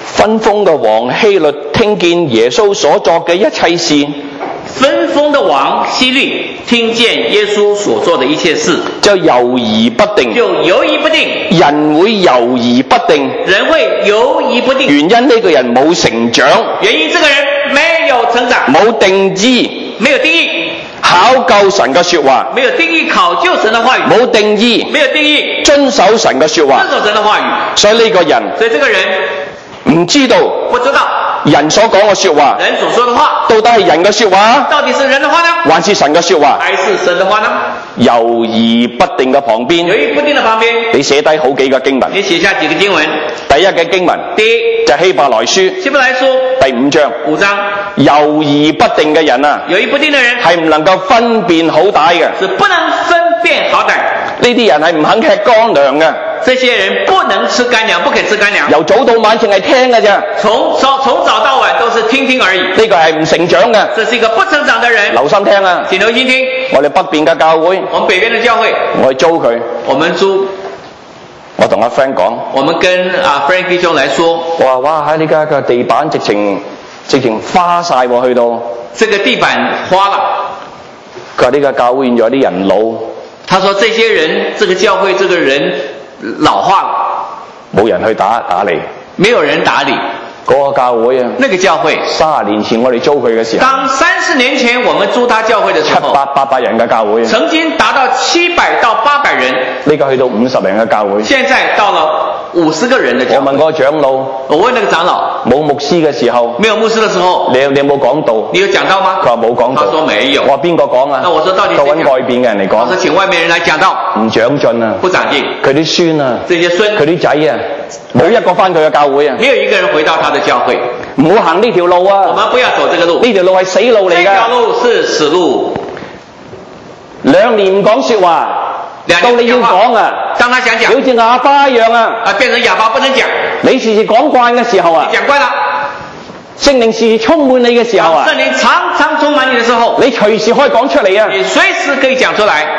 分封嘅王希律聽見耶穌所作嘅一切事， 分封的王希律聽見耶穌所做的一切事， 就猶豫不定。 就猶豫不定。 人會猶豫不定， 人會猶豫不定。 原因呢個人冇成長， 原因這個人沒有成長， 冇定知， 沒有定義， 考究神嘅說話， 沒有定義考究神的話語， 冇定義， 沒有定義遵守神嘅說話。 遵守神的話語。 所以呢個人所以這個人唔知道不知道人所講嘅說話人所說的話到底係人嘅說話， 到底是人的話呢， 還是神嘅說話？ 還是神的話呢？ 猶豫不定嘅旁邊， 猶豫不定的旁邊， 你寫低好幾個經文。 你寫下幾個經文。 第一嘅經文， 第一就係希伯來書希伯來書第五章。 五章， 猶豫不定嘅人啊， 猶豫不定的人係唔能夠分辨好歹嘅。 是不能分辨好歹。 呢啲人係唔肯吃乾糧嘅， 這些人不能吃乾糧，不肯吃乾糧， 由早到晚淨係聽嘅啫。 從早從早到晚都是聽聽而已。 呢個係唔成長嘅。 這是一個不成長的人。 留心聽啊！ 請留心聽。 我哋北邊嘅教會， 我們北邊的教會， 我去租佢。 我們租。 我同阿 friend 講， 我們跟啊 Frank 弟兄來說， 我話哇喺呢家嘅地板直情直情花晒喎，去到。 這個地板花了。 佢話呢個教會現在有啲人老。 他說這些人，這個教會這個人老化了， 冇人去打打理， 沒有人打理。 嗰個教會啊， 那個教會， 三十年前我哋租佢嘅時候， 當三十年前我們租他教會的時候， 七八八百人嘅教會， 曾經達到七百到八百人， 呢個去到五十人嘅教會， 現在到了五十個人的教會。 我問嗰個長老， 我問那個長老， 冇牧師嘅時候， 沒有牧師的時候， 你你有冇講道？ 你有講道嗎？ 佢話冇講道。 他說沒有。 我話邊個講啊？ 那我說到底誰講？ 佢揾外邊嘅人嚟講。 我說請外面人來講道。 唔長進啊！ 不長進。 佢啲孫啊， 這些孫， 佢啲仔啊，冇一個翻佢嘅教會啊。 沒有一個人回到他的教會。 唔好行呢條路啊！ 我們不要走這個路。 呢條路係死路嚟㗎。 這條路是死路。 兩年唔講說話，到你要講啊， 當他想講， 好似啞巴一樣啊！ 啊，變成啞巴不能講。 你時時講慣嘅時候啊， 你講慣了。 聖靈時時充滿你嘅時候啊， 聖靈常常充滿你的時候， 你隨時可以講出嚟啊！ 你隨時可以講出來。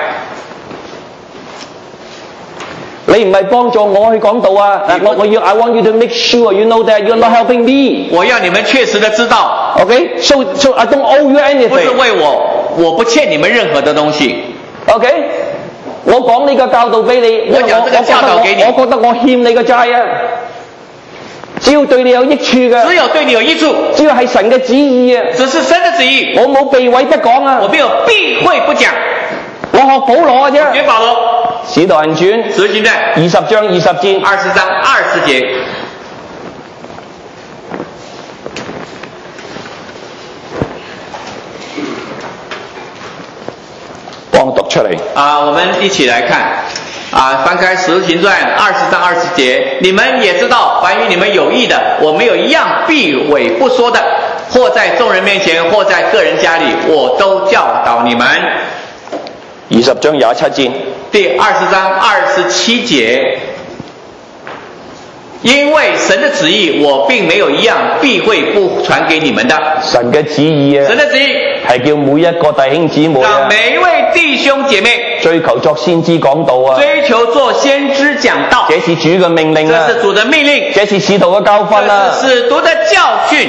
你唔係幫助我去講道啊！我我要 I want you to make sure you know that you're not helping me。 我要你們確實的知道。 OK， so so I don't owe you anything。 不是為我，我不欠你們任何的東西。 OK， 我講呢個教導俾你， 我講這個教導給你， 我覺得我欠你個債啊！只要對你有益處嘅， 只有對你有益處， 只要係神嘅旨意啊！ 只是神的旨意， 我冇避諱不講啊！ 我沒有避諱不講。 我學保羅嘅啫， 學保羅。 使徒行傳， 使徒行傳二十章二十節， 二十章二十節。 幫我讀出嚟。 啊，我們一起來看。啊，翻開《使徒行傳》二十章二十節，你們也知道，凡與你們有益的，我沒有一樣避諱不說的，或在眾人面前，或在個人家裏，我都教導你們。 二十章廿七節， 第二十章二十七節，因為神的旨意，我並沒有一樣避諱不傳給你們的。 神嘅旨意啊， 神的旨意係叫每一個弟兄姊妹啊， 讓每一位弟兄姐妹追求作先知講道啊， 追求做先知講道。 這是主嘅命令啊， 這是主的命令， 這是使徒嘅教訓啊， 這是使徒的教訓。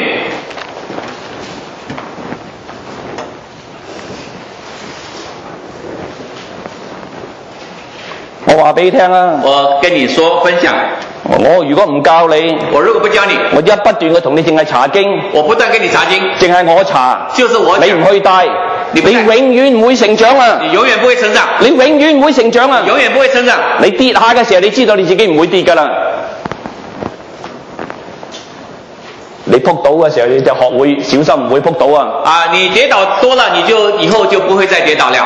我話俾你聽啊， 我跟你說分享， 我如果唔教你， 我如果不教你， 我一不斷嘅同你淨係查經， 我不斷跟你查經， 淨係我查， 就是我你唔去帶， 你你永遠唔會成長啊， 你永遠不會成長， 你永遠唔會成長啊， 永遠不會成長。 你跌下嘅時候，你知道你自己唔會跌噶啦，你撲倒嘅時候，你就學會小心唔會撲倒啊。 啊，你跌倒多了，你就以後就不會再跌倒了。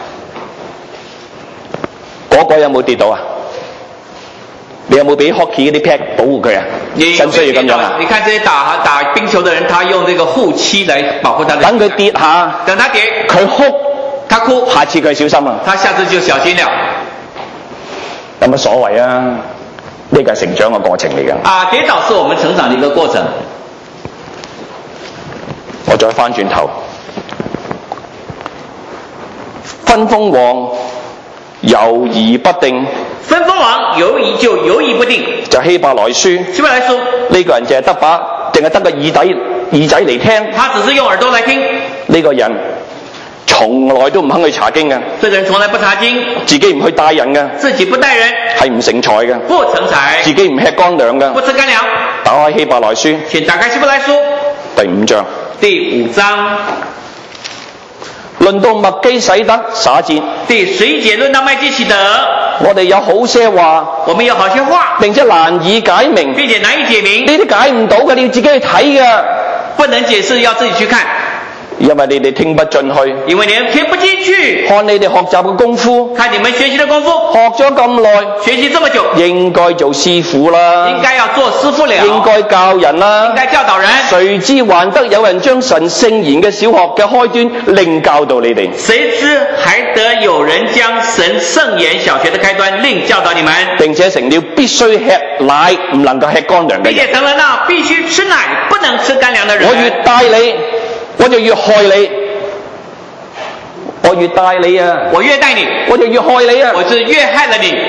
嗰個有冇跌倒啊？你有冇俾 hockey 嗰啲 pad 保護佢啊？真需要咁樣啊？ 你看這些打打冰球的人，他用這個護膝來保護他的。 等佢跌下， 等他跌， 佢哭， 他哭， 下次佢小心啊。 他下次就小心了。 有乜所謂啊？呢個係成長嘅過程嚟㗎。 啊，跌倒是我們成長的一個過程。 我再翻轉頭，分封王猶豫不定， 分封王猶疑就猶疑不定。 就希伯來書， 希伯來書呢個人淨係得把，淨係得個耳仔耳仔嚟聽。 他只是用耳朵來聽。 呢個人從來都唔肯去查經嘅。 這個人從來不查經， 自己唔去帶人嘅， 自己不帶人， 係唔成才嘅， 不成才， 自己唔吃乾糧嘅。 不吃乾糧。 打開希伯來書， 請打開希伯來書第五章。 第五章。 論到麥基洗德灑節， 第十一節論到麥基洗德， 我哋有好些話， 我們有好些話， 並且難以解明， 並且難以解明， 呢啲解唔到嘅，你要自己去睇嘅， 不能解釋，要自己去看。 因為你哋聽不進去， 因為你們聽不進去。 看你哋學習嘅功夫， 看你們學習的功夫， 學咗咁耐， 學習這麼久， 應該做師傅啦， 應該要做師傅了， 應該教人啦， 應該教導人。 誰知還得有人將神聖言嘅小學嘅開端另教導你哋？ 誰知還得有人將神聖言小學的開端另教導你們， 並且成了必須吃奶唔能夠吃乾糧嘅人， 並且成了那必須吃奶不能吃乾糧的人。 我越帶你，我就越害你，我越帶你啊， 我越帶你， 我就越害你啊， 我就越害了你。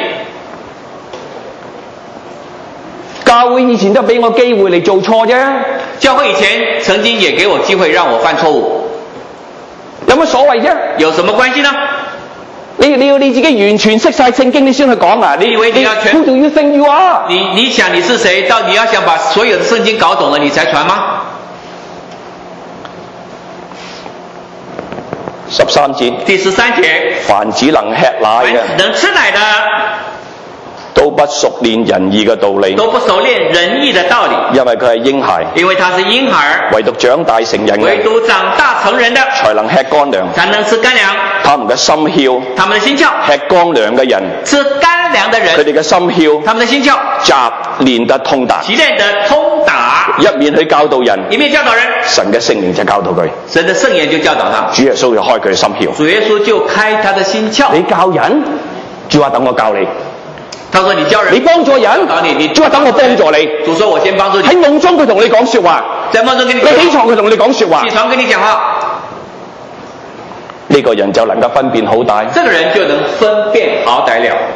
教會以前都俾我機會嚟做錯啫， 教會以前曾經也給我機會讓我犯錯誤， 有乜所謂啫？ 有什麼關係呢？ 你你要你自己完全識晒聖經，你先去講啊！你以為你要全 Who do you think you are？ 你你想你是誰？到你要想把所有的聖經搞懂了，你才傳嗎？ 十三節， 第十三節， 凡只能吃奶嘅， 能吃奶的， 都不熟練仁義嘅道理， 都不熟練仁義的道理， 因為佢係嬰孩， 因為他是嬰孩， 唯獨長大成人嘅， 唯獨長大成人的， 才能吃乾糧， 才能吃乾糧。 他們嘅心竅， 他們的心竅， 吃乾糧嘅人， 吃乾糧的人， 佢哋嘅心竅， 他們的心竅， 習練得通達， 習練得通達， 一面去教導人， 一面教導人， 神嘅聖靈就教導佢， 神的聖言就教導他， 主耶穌就開佢嘅心竅， 主耶穌就開他的心竅。 你教人，主話等我教你。 他說你教人， 你幫助人， 你你主話等我幫助你。 主說我先幫助你。 喺夢中佢同你講說話， 在夢中跟你你起床佢同你講說話， 起床跟你講話， 呢個人就能夠分辨好歹。 這個人就能分辨好歹了。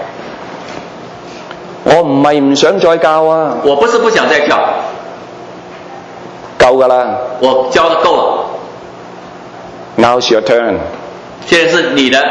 我唔係唔想再教啊， 我不是不想再教， 夠㗎啦， 我教得夠了。 Now's your turn。 現在是你的。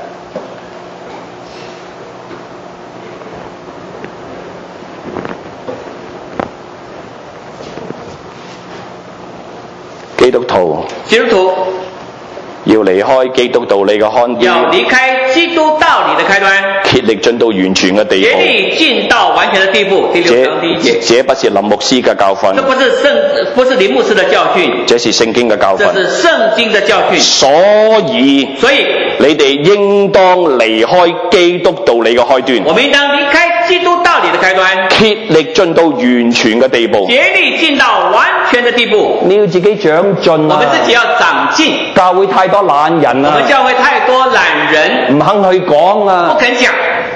基督徒， 基督徒要離開基督道理嘅看端， 要離開基督道理的開端， 竭力進到完全嘅地步， 竭力進到完全的地步。第六章第一節， 這不是林牧師嘅教訓， 這不是聖，不是林牧師的教訓， 這是聖經嘅教訓， 這是聖經的教訓。 所以， 所以你哋應當離開基督道理嘅開端， 我們應當離開基督道理的開端， 竭力進到完全嘅地步， 竭力進到完全的地步。 你要自己長進啊！ 我們自己要長進。 教會太多懶人啊！ 我們教會太多懶人， 唔肯去講啊！ 不肯講。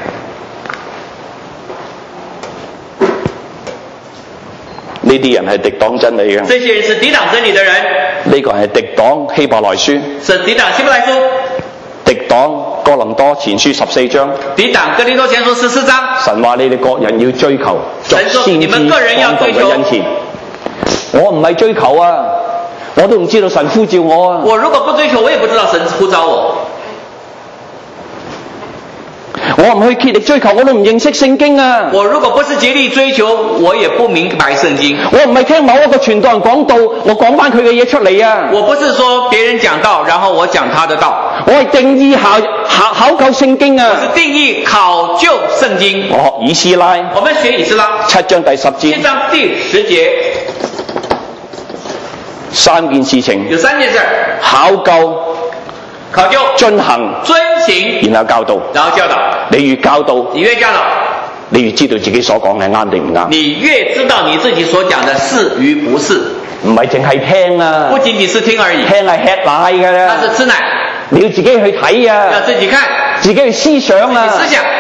呢啲人係敵擋真理嘅。 這些人是抵擋真理的人。 呢個係敵擋希伯來書。 是抵擋希伯來書。 敵擋哥林多前書十四章。 抵擋哥林多前書十四章。 神話你哋各人要追求作先知講道嘅恩賜。我唔係追求啊，我都唔知道神呼召我啊。 我如果不追求，我也不知道神呼召我。 我唔去竭力追求，我都唔認識聖經啊。 我如果不是竭力追求，我也不明白聖經。 我唔係聽某一個傳道人講道，我講翻佢嘅嘢出嚟啊。 我不是說別人講道，然後我講他的道。 我係定義考考考究聖經啊。 我是定義考究聖經。 我學以斯拉。 我們學以斯拉。 七章第十節。 七章第十節。 三件事情。 有三件事。 考究。 考究、 遵行、 遵行， 然後教導， 然後教導。 你越教導， 你越教導， 你越知道自己所講係啱定唔啱。 你越知道你自己所講的是與不是。 唔係淨係聽啊， 不僅僅是聽而已。 聽係吃奶㗎啦。 它是吃奶。 你要自己去睇啊， 要自己看， 自己去思想啊。 思想。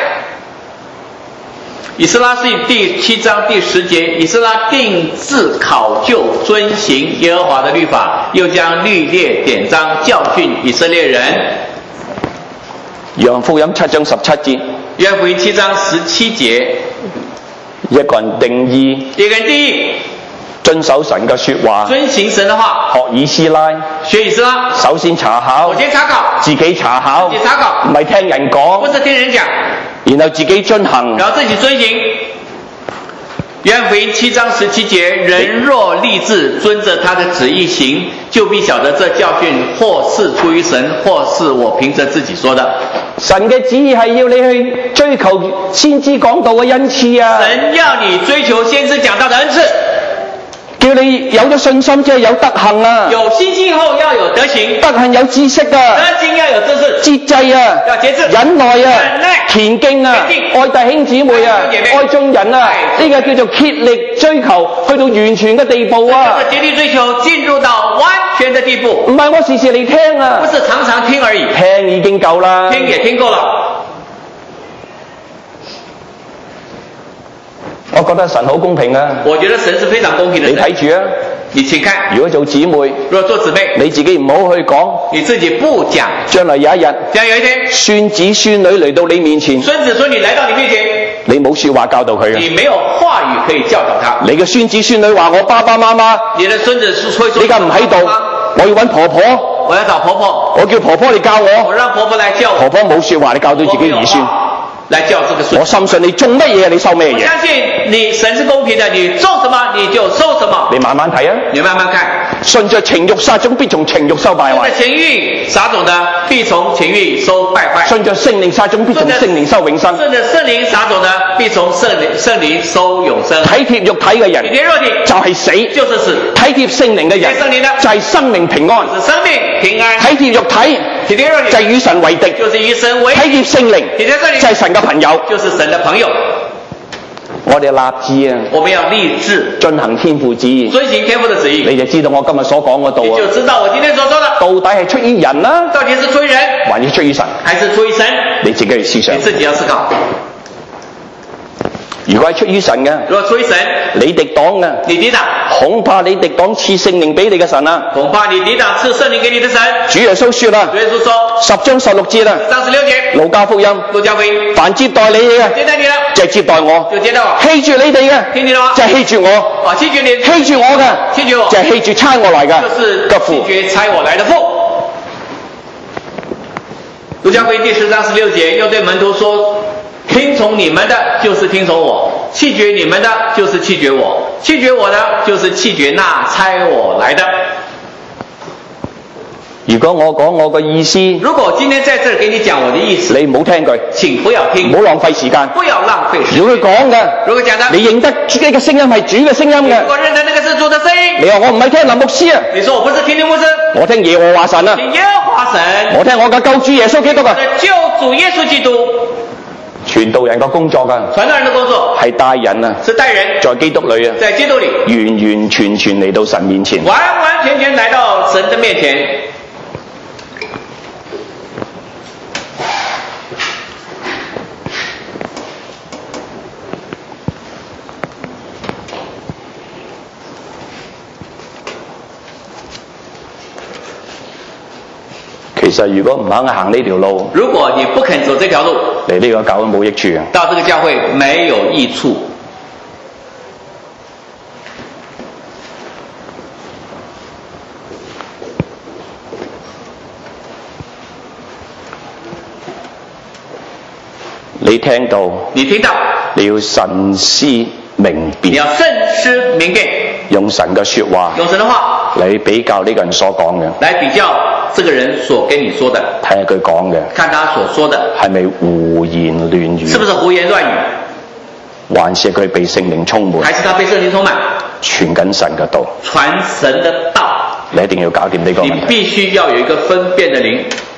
以斯拉書第七章第十節，以斯拉定志考究遵行耶和華的律法，又將律列典章教訓以色列人。 約翰福音七章十七節。 約翰福音七章十七節。 一個人定義。 一個人定義。 遵守神嘅說話。 遵行神的話。 學以斯拉。 學以斯拉。 首先查考。 首先查考。 自己查考。 自己查考。 唔係聽人講。 不是聽人講。 然後自己遵行。 然後自己遵行。約翰福音七章十七節，人若立志遵着他的旨意行，就必曉得這教訓或是出於神，或是我憑着自己說的。 神嘅旨意係要你去追求先知講道嘅恩賜啊！ 神要你追求先知講道的恩賜， 叫你有咗信心即係有德行啊！ 有信心後要有德行， 德行有知識啊！ 德行要有知識， 節制啊！ 要節制， 忍耐啊！ 忍耐， 虔敬啊！愛弟兄姊妹啊！愛眾人啊！呢個叫做竭力追求去到完全嘅地步啊！ 竭力追求進入到完全嘅地步， 唔係我時時嚟聽啊！ 不是常常聽而已， 聽已經夠啦， 聽也聽夠了。 我覺得神好公平啊！ 我覺得神是非常公平的。 你睇住啊！ 你請看， 如果做姊妹， 如果做姊妹， 你自己唔好去講， 你自己不講， 將來有一日， 將有一天， 孫子孫女嚟到你面前， 孫子孫女來到你面前， 你冇說話教導佢啊！ 你沒有話語可以教導他。 你嘅孫子孫女話我爸爸媽媽， 你的孫子會說， 你而家唔喺度，我要揾婆婆， 我要找婆婆， 我叫婆婆嚟教我， 我讓婆婆來教我， 婆婆冇說話，你教到自己兒孫。 來教這個孫。 我深信你種乜嘢，你收咩嘢。 我相信你神是公平的，你種什麼你就收什麼。 你慢慢睇啊， 你慢慢看。 順着情慾撒種，必從情慾收敗壞。 順着情慾撒種的，必從情慾收敗壞。 順着聖靈撒種，必從聖靈收永生。 順着聖靈撒種的，必從聖靈聖靈收永生。 體貼肉體嘅人， 體貼肉體就係死， 就是死。 體貼聖靈嘅人，就係生命平安。 是生命平安。 體貼肉體， 體貼肉體， 就係與神為敵， 就是與神為敵。 體貼聖靈， 體貼聖靈， 就係神嘅朋友， 就是神的朋友。 我哋立志啊！ 我們要立志遵行天父旨意， 遵行天父的旨意， 你就知道我今日所講嗰度啊！ 你就知道我今天所說的到底係出於人啦， 到底是出於人， 還是出於神？ 還是出於神？ 你自己去思想， 你自己要思考。 如果係出於神嘅， 如果出於神， 你敵擋嘅， 你抵擋， 恐怕你敵擋賜聖靈俾你嘅神啊！ 恐怕你抵擋賜聖靈給你的神。 主耶穌說啦， 主耶穌說， 十章十六節啦， 十章十六節， 路加福音， 路加福音， 凡接待你嘅， 接待你啦， 就係接待我； 就接待我； 棄絕你哋嘅， 聽你的話， 就係棄絕我； 啊，棄絕你， 棄絕我嘅， 棄絕我， 就係棄絕差我嚟嘅， 就是嘅父， 棄絕差我來的父。路加福音第十章十六節，又對門徒說：聽從你們的，就是聽從我；棄絕你們的，就是棄絕我；棄絕我的，就是棄絕那差我來的。 如果我講我嘅意思， 如果今天在這兒給你講我的意思， 你唔好聽佢， 請不要聽， 唔好浪費時間， 不要浪費時間。 如果佢講嘅， 如果講的， 你認得自己嘅聲音係主嘅聲音嘅， 如果認得那個是主的聲音， 你話我唔係聽林牧師啊， 你說我不是聽林牧師， 我聽耶和華神啊， 聽耶和華神， 我聽我嘅救主耶穌基督啊， 救主耶穌基督。 傳道人嘅工作啊， 傳道人的工作係帶人啊， 是帶人在基督裏啊， 在基督裏完完全全嚟到神面前， 完完全全來到神的面前。 其實如果唔肯行呢條路， 如果你不肯走這條路， 嚟呢個教會冇益處啊！ 到這個教會沒有益處。 你聽到， 你聽到， 你要慎思明辨， 你要慎思明辨， 用神嘅說話， 用神的話嚟比較呢個人所講嘅， 來比較這個人所跟你說的， 睇下佢講嘅， 看他所說的係咪胡言亂語， 是不是胡言亂語， 還是佢被聖靈充滿， 還是他被聖靈充滿， 傳緊神嘅道， 傳神的道， 你一定要搞掂呢個問題， 你必須要有一個分辨的靈。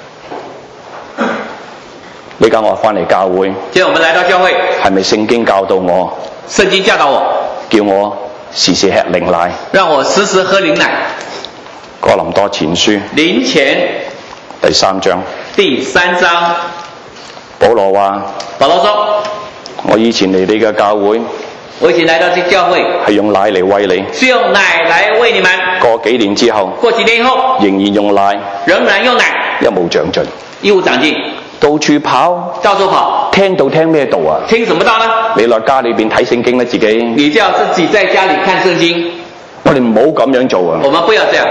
呢家我翻嚟教會， 現在我們來到教會， 係咪聖經教導我？ 聖經教導我， 叫我時時吃靈奶， 讓我時時喝靈奶。 哥林多前書林前第三章， 第三章， 保羅話： 保羅說， 我以前嚟你嘅教會， 我以前來到這教會係用奶嚟餵你， 是用奶來餵你們。 過幾年之後， 過幾年以後， 仍然用奶， 仍然用奶， 一無長進。 一無長進。 到處跑， 到處跑， 聽到聽咩道啊？ 聽什麼道呢？ 你落家裏邊睇聖經啦，自己。 你就要自己在家裏看聖經。 我哋唔好咁樣做啊！ 我們不要這樣。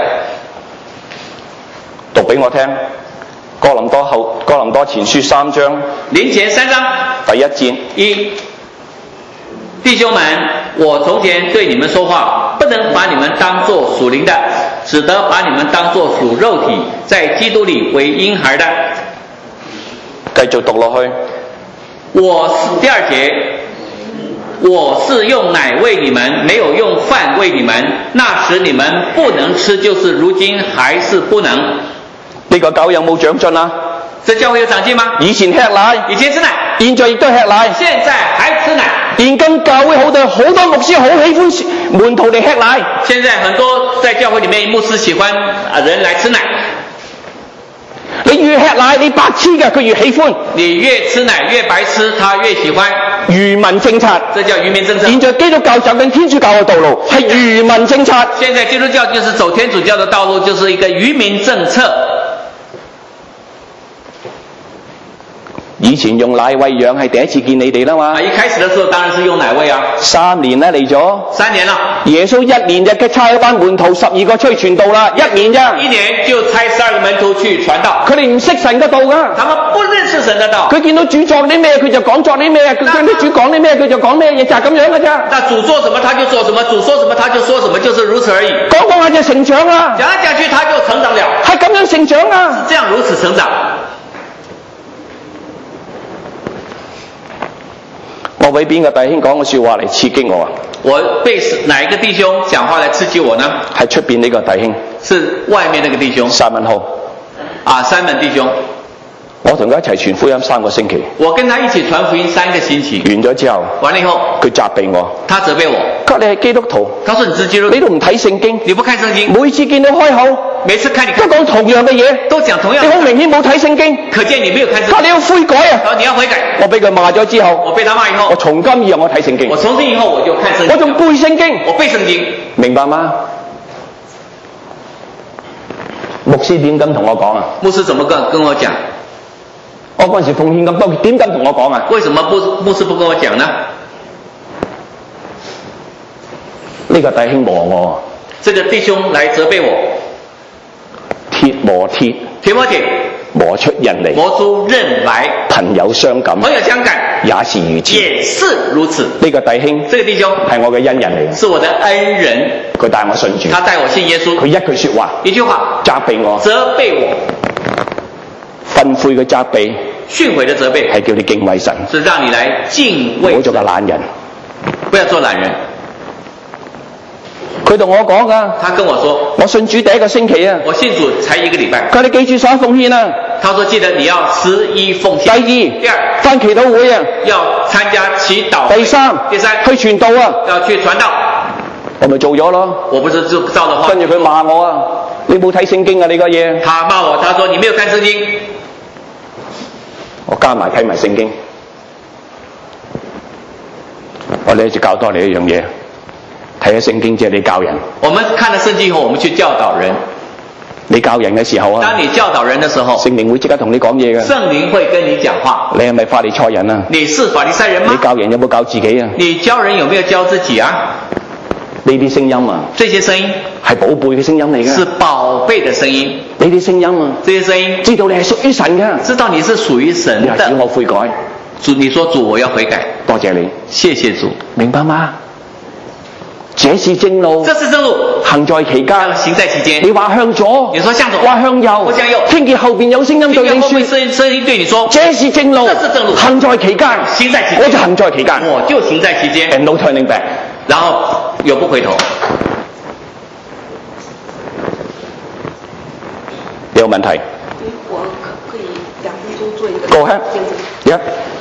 讀俾我聽，哥林多後哥林多前書三章。 林前三章第一節。 一，弟兄們，我從前對你們說話，不能把你們當作屬靈的，只得把你們當作屬肉體，在基督裏為嬰孩的。 繼續讀落去。 我是第二節，我是用奶餵你們，沒有用飯餵你們。那時你們不能吃，就是如今還是不能。 呢個教有冇長進啊？ 這教會有長進嗎？ 以前吃奶， 以前吃奶， 現在亦都吃奶。 現在還吃奶。 現今教會好多好多牧師好喜歡門徒嚟吃奶。 現在很多在教會裡面牧師喜歡人來吃奶。 你越吃奶，你白痴㗎，佢越喜歡。 你越吃奶越白痴，他越喜歡。 愚民政策， 這叫愚民政策。 現在基督教走緊天主教嘅道路，係愚民政策。 現在基督教就是走天主教的道路，就是一個愚民政策。 以前用奶餵養係第一次見你哋啦嘛。 一開始的時候當然是用奶餵啊。 三年啦嚟咗。 三年啦。 耶穌一年就差一班門徒十二個出去傳道啦，一年啫。 一年就差十二個門徒去傳道。 佢哋唔識神嘅道㗎。 他們不認識神的道。 佢見到主作啲咩，佢就講作啲咩；佢見到主講啲咩，佢就講咩嘢，就係咁樣㗎啫。 那主做什麼他就做什麼，主說什麼他就說什麼，就是如此而已。 講講下就成長啦。 講來講去他就成長了。 係咁樣成長啊。 是這樣如此成長。 我俾邊個弟兄講個説話嚟刺激我啊？ 我被哪一個弟兄講話來刺激我呢？ 係出邊呢個弟兄。 是外面那個弟兄。 三文浩。 啊，三文弟兄。 我同佢一齊傳福音三個星期。 我跟他一起傳福音三個星期。 完咗之後。 完了以後。 佢責備我。 他責備我。 佢話你係基督徒。 他說你是基督徒。 你都唔睇聖經。 你不看聖經。 每次見到開口。 每次看你。 都講同樣嘅嘢。 都講同樣。 你好明顯冇睇聖經。 可見你沒有看聖經。 佢話你要悔改啊。 你要悔改。 我俾佢罵咗之後。 我被他罵以後。 我從今以後我睇聖經。 我從今以後我就看聖經。 我仲背聖經。 我背聖經。 明白嗎？牧師點咁同我講啊？ 牧師怎麼跟跟我講？ 我嗰陣時奉獻咁多，點咁同我講啊？ 為什麼不牧師不跟我講呢？ 呢個弟兄磨我。 這個弟兄來責備我。 鐵磨鐵。 鐵磨鐵。 磨出刃嚟。 磨出刃來。 朋友相感。 朋友相感。 也是如此。 也是如此。 呢個弟兄。 這個弟兄。 係我嘅恩人嚟嘅。 是我的恩人。 佢帶我信主。 他帶我信耶穌。 佢一句説話。 一句話。 責備我。 責備我。 訓誨嘅責備。 訓誨的責備。 係叫你敬畏神。 是讓你來敬畏。 唔好做個懶人。 不要做懶人。 佢同我講㗎。 他跟我說。 我信主第一個星期啊。 我信主才一個禮拜。 佢你記住十一奉獻啊。 他說記得你要十一奉獻。 第二。 第二。 返祈禱會啊。 要參加祈禱。 第三。 第三。 去傳道啊。 要去傳道。 我咪做咗咯。 我不是就照的話。 跟住佢罵我啊！你冇睇聖經啊！你個嘢。 他罵我，他說你沒有看聖經。 我加埋睇埋聖經。我哋一直教多你一樣嘢，睇下聖經即係你教人。 我們看了聖經以後，我們去教導人。 你教人嘅時候啊， 當你教導人的時候， 聖靈會即刻同你講嘢嘅。 聖靈會跟你講話。 你係咪法利賽人啊？ 你是法利賽人嗎？ 你教人有冇教自己啊？ 你教人有沒有教自己啊？ 呢啲聲音啊， 這些聲音係寶貝嘅聲音嚟嘅。 是寶貝的聲音。 呢啲聲音啊， 這些聲音知道你係屬於神嘅， 知道你是屬於神的。 你係主我悔改。 主，你說主我要悔改， 多謝你， 謝謝主， 明白嗎？這是正路， 這是正路， 行在其間， 行在其間。 你話向左， 你說向左， 話向右， 我向右。 聽見後邊有聲音對你說， 聲聲音對你說， 這是正路， 這是正路， 行在其間， 行在其間， 我就行在其間， 我就行在其間 ，and no turning back， 然後有不回頭。 有問題？ 我可可以兩分鐘做一個。 Go ahead。Yeah。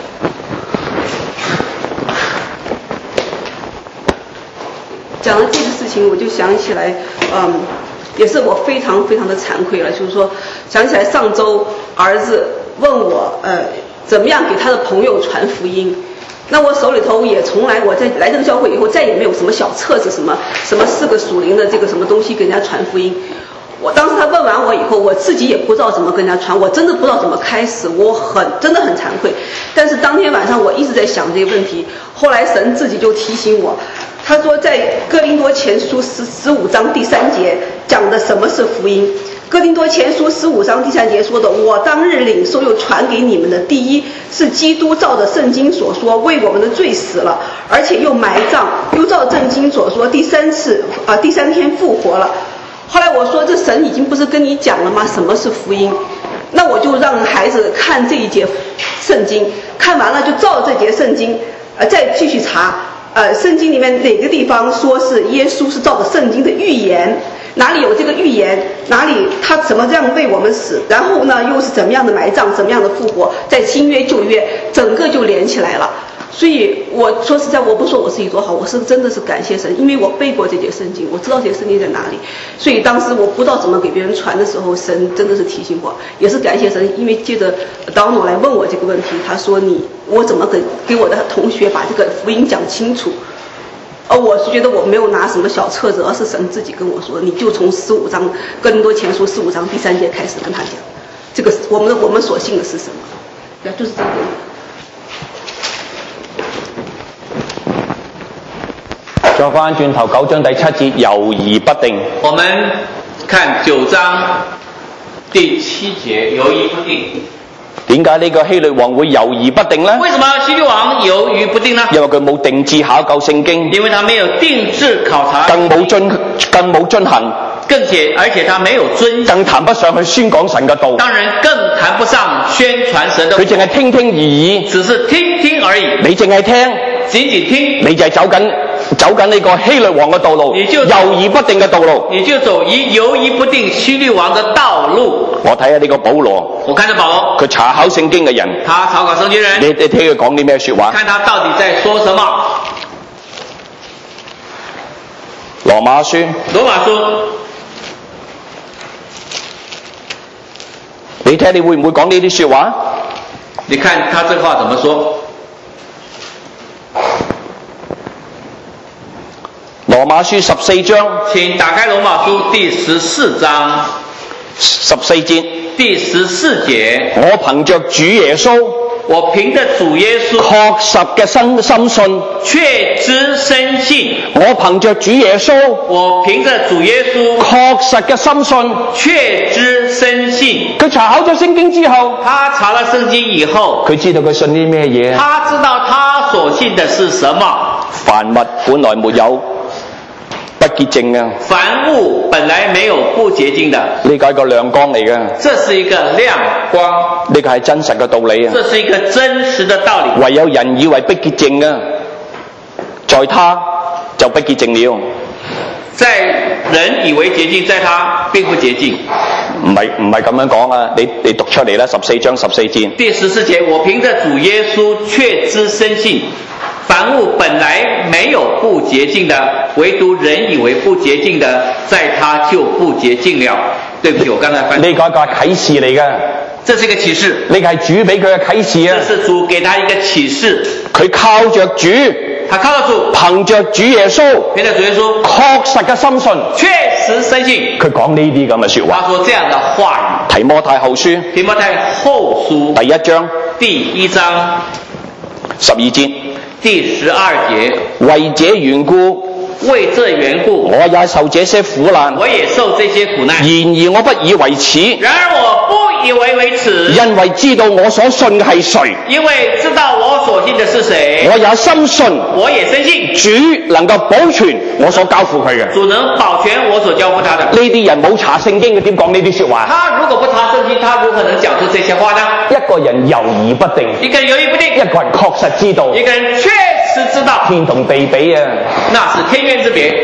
講到這個事情，我就想起來，嗯，也是我非常非常的慚愧了。就是說，想起來上周兒子問我，呃，怎麼樣給他的朋友傳福音？那我手裏頭也從來，我在來這個教會以後，再也沒有什麼小冊子，什麼什麼四個屬靈的這個什麼東西給人家傳福音。 我当时他问完我以后，我自己也不知道怎么跟人家传，我真的不知道怎么开始，我很真的很惭愧。但是当天晚上我一直在想这个问题，后来神自己就提醒我，他说在哥林多前书十十五章第三节讲的什么是福音。哥林多前书十五章第三节说的，我当日领受又传给你们的，第一是基督照着圣经所说为我们的罪死了，而且又埋葬，又照圣经所说第三次啊、呃、第三天复活了。后来我说这神已经不是跟你讲了吗？什么是福音？那我就让孩子看这一节圣经，看完了就照这节圣经，呃再继续查，呃圣经里面哪个地方说是耶稣是照着圣经的预言。哪里有这个预言，哪里他怎么样为我们死，然后呢又是怎么样的埋葬，怎么样的复活，在新约旧约整个就连起来了。所以我说实在，我不说我自己多好，我是真的是感谢神，因为我背过这节圣经，我知道这节圣经在哪里。所以当时我不知道怎么给别人传的时候，神真的是提醒我，也是感谢神，因为接着当我来问我这个问题，他说你我怎么给给我的同学把这个福音讲清楚。而我是觉得我没有拿什么小册子，而是神自己跟我说，你就从十五章哥林多前书十五章第三节开始跟他讲，这个我们我们所信的是什么？对，就是这个。 再翻轉頭九章第七節，猶豫不定。 我們看九章第七節，猶豫不定。 點解呢個希律王會猶豫不定呢？ 為什麼希律王猶豫不定呢？ 因為佢冇定志考究聖經， 因為他沒有定志考察， 更冇遵更冇遵行， 更且而且他沒有遵， 更談不上去宣講神嘅道。 當然更談不上宣傳神的道。 佢淨係聽聽而已， 只是聽聽而已。 你淨係聽， 僅僅聽， 你就係走緊走緊呢個希律王嘅道路，猶豫不定嘅道路。 你就走一猶豫不定希律王嘅道路。 我睇下呢個保羅， 我看着保羅， 佢查考聖經嘅人， 他查考聖經人， 你你聽佢講啲咩說話？ 看他到底在說什麼。 羅馬書， 羅馬書， 你睇你會唔會講呢啲說話？ 你看他這話怎麼說？ 羅馬書十四章， 請打開羅馬書第十四章。 十四節， 第十四節， 我憑着主耶穌， 我憑着主耶穌確實嘅深深信， 確知深信。 我憑着主耶穌， 我憑着主耶穌確實嘅深信， 確知深信。 佢查考咗聖經之後， 他查了聖經以後， 佢知道佢信啲咩嘢。 他知道他所信的是什麼。 凡物本來沒有不潔淨嘅， 凡物本來沒有不潔淨的， 呢個係個亮光嚟嘅， 這是一個亮光， 呢個係真實嘅道理啊！ 這是一個真實的道理。 唯有人以為不潔淨嘅，在他就不潔淨了。 在人以為潔淨，在他並不潔淨。 唔係唔係咁樣講啊！你你讀出嚟啦，十四章十四節。 第十四節，我憑着主耶穌確知深信。凡物本來沒有不潔淨的，唯獨人以為不潔淨的，在他就不潔淨了。對不起，我剛才翻。 呢個係個啟示嚟嘅， 這是一個啟示。 呢個係主俾佢嘅啟示啊！ 這是主給他一個啟示。 佢靠着主， 他靠着主， 憑着主耶穌， 憑着主耶穌， 確實嘅深信， 確實深信。 佢講呢啲咁嘅說話。 他說這樣的話語。 提摩太後書， 提摩太後書第一章， 第一章十二節。 第十二節， 為這緣故， 為這緣故， 我也受這些苦難， 我也受這些苦難。 然而我不以為恥， 然而我不以為為恥， 因為知道我所信嘅係誰， 因為知道我所信的是誰， 我也深信， 我也深信主能夠保存我所交付佢嘅。 主能保全我所交付他的。 呢啲人冇查聖經嘅點講呢啲說話？ 他如果不查聖經，他如何能講出這些話呢？ 一個人猶豫不定， 一個人猶豫不定， 一個人確實知道， 一個人確實知道， 天同地比啊， 那是天淵之別。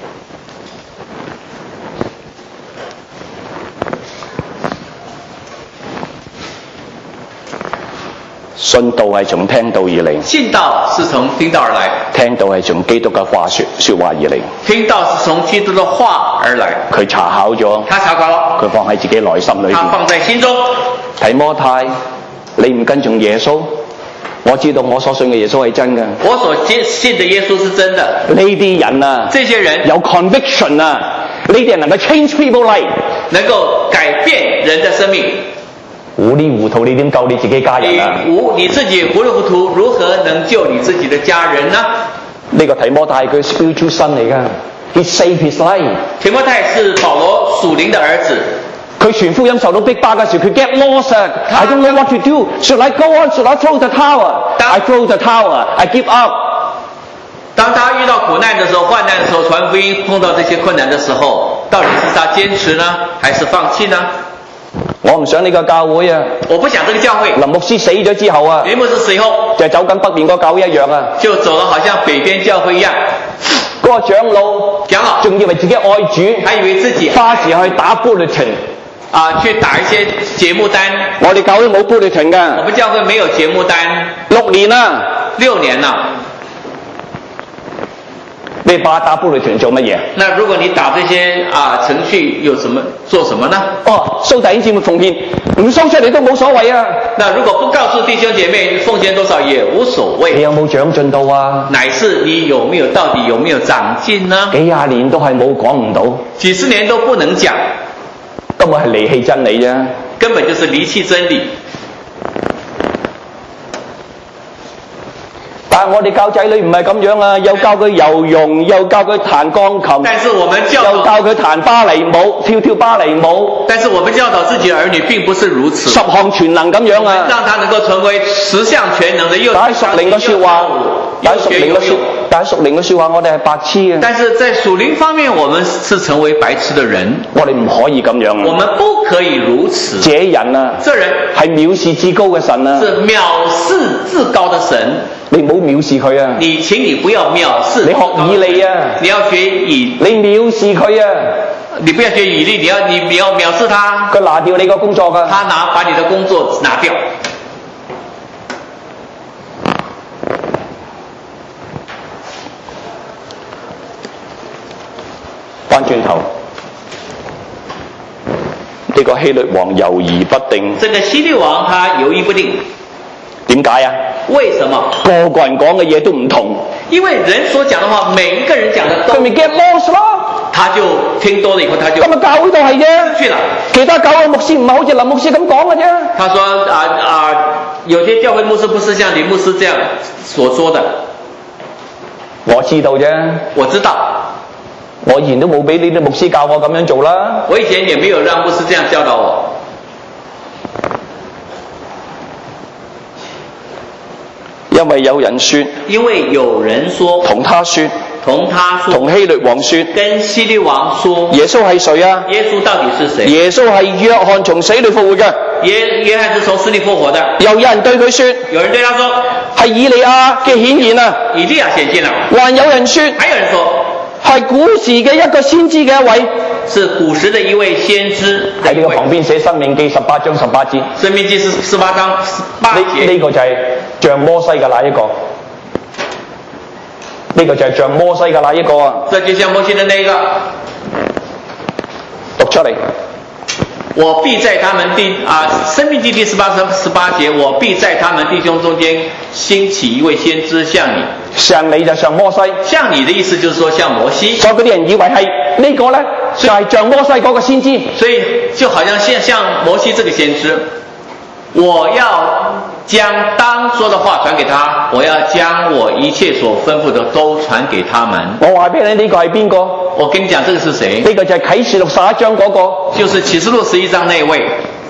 信道係從聽道而嚟， 信道是從聽道而來， 聽道係從基督嘅話說說話而嚟， 聽道是從基督的話而來。佢查考咗， 他查考了， 佢放喺自己內心裏邊， 他放在心中。 提摩太，你唔跟從耶穌，我知道我所信嘅耶穌係真嘅。 我所信的耶穌是真的。 呢啲人啊， 這些人有 conviction 啊，呢啲人能夠 change people life。 能夠改變人的生命。 糊裏糊塗，你點救你自己家人啊？ 你糊你自己糊裏糊塗，如何能救你自己的家人呢？ 呢個提摩太係佢 spiritual son 嚟㗎 ，he saved his life。 提摩太是保羅屬靈的兒子。 佢傳福音受到逼迫嘅時候，佢 get lost 啊 ！I don't know what to do. Should I go on? Should I throw the tower? I throw the tower. I give up. 當他遇到苦難的時候、患難的時候、傳福音碰到這些困難的時候，到底是他堅持呢，還是放棄呢？ 我唔想呢個教會啊！ 我不想這個教會。 林牧師死咗之後啊， 林牧師死後就走緊北面個教會一樣啊， 就走得好像北邊教會一樣。 嗰個長老， 長老仲以為自己愛主， 還以為自己花時去打 bulletin 啊，去打一些節目單。 我哋教會冇 bulletin 㗎。 我們教會沒有節目單。 六年啦， 六年啦。 你把打 bulletin 做乜嘢？ 那如果你打這些啊程序有什麼做什麼呢？ 哦，收弟兄姊妹奉獻，唔收出嚟都冇所謂啊。 那如果不告訴弟兄姐妹奉獻多少也無所謂。 你有冇長進到啊？ 乃是你有沒有到底有沒有長進呢？ 幾廿年都係冇講唔到， 幾十年都不能講， 根本係離棄真理啫。 根本就是離棄真理。 但係我哋教仔女唔係咁樣啊，又教佢游泳，又教佢彈鋼琴， 但是我們教導又教佢彈芭蕾舞，跳跳芭蕾舞。 但是我們教導自己的兒女並不是如此， 十項全能咁樣啊， 讓他能夠成為十項全能的又但係屬靈嘅説話，但係屬靈嘅説，但係屬靈嘅説話，我哋係白痴啊。 但是在屬靈方面，我們是成為白痴的人， 我哋唔可以咁樣啊。 我們不可以如此。 這人啊， 這人係藐視至高嘅神啊， 是藐視至高的神。 你唔好藐視佢啊！ 你請你不要藐視。 你學以利啊！ 你要學以。 你藐視佢啊！ 你不要學以利，你要你你要藐視他。 佢拿掉你個工作㗎。 他拿把你的工作拿掉。 翻轉頭，呢、這個希律王猶豫不定。 這個希律王他猶豫不定。 點解啊？ 為什麼？ 個個人講嘅嘢都唔同。 因為人所講的話，每一個人講的都。 佢咪 get lost 咯？ 他就聽多了以後，他就。 咁啊，教會都係啫。 去了。 其他教會牧師唔係好似林牧師咁講嘅啫。 他說啊啊，有些教會牧師不是像林牧師這樣所說的。 我知道啫。 我知道。 我以前都冇俾呢啲牧師教我咁樣做啦。 我以前也沒有讓牧師這樣教導我。 因為有人說， 因為有人說， 同他說， 同他說， 同希律王說， 跟希律王說， 耶穌係誰啊？ 耶穌到底是誰？ 耶穌係約翰從死裏復活嘅。 耶約翰是從死裏復活的。 又有人對佢說， 有人對他說， 係以利亞嘅顯現啊！ 以利亞顯現了。 還有人說， 還有人說， 係古時嘅一個先知嘅一位。 是古時的一位先知。 喺呢個旁邊寫《申命記》十八章十八節。《 申命記》是十八章十八節。 呢、這個就係像摩西嘅那一個。呢、這個就係像摩西嘅那一個啊。 這就像摩西的那個。 讀出嚟。 我必在他們弟啊，《申命記》第十八章十八節，我必在他們弟兄中間興起一位先知像你。像你就像摩西。像你的意思就是說像摩西。 所以嗰啲人以為係呢個咧，就係像摩西嗰個先知。 所以就好像像像摩西這個先知，我要將當說的話傳給他，我要將我一切所吩咐的都傳給他們。 我話俾你呢個係邊個？ 我跟你講，這個是誰？ 呢個就係啟示錄十一章嗰個， 就是啟示錄十一章那一位，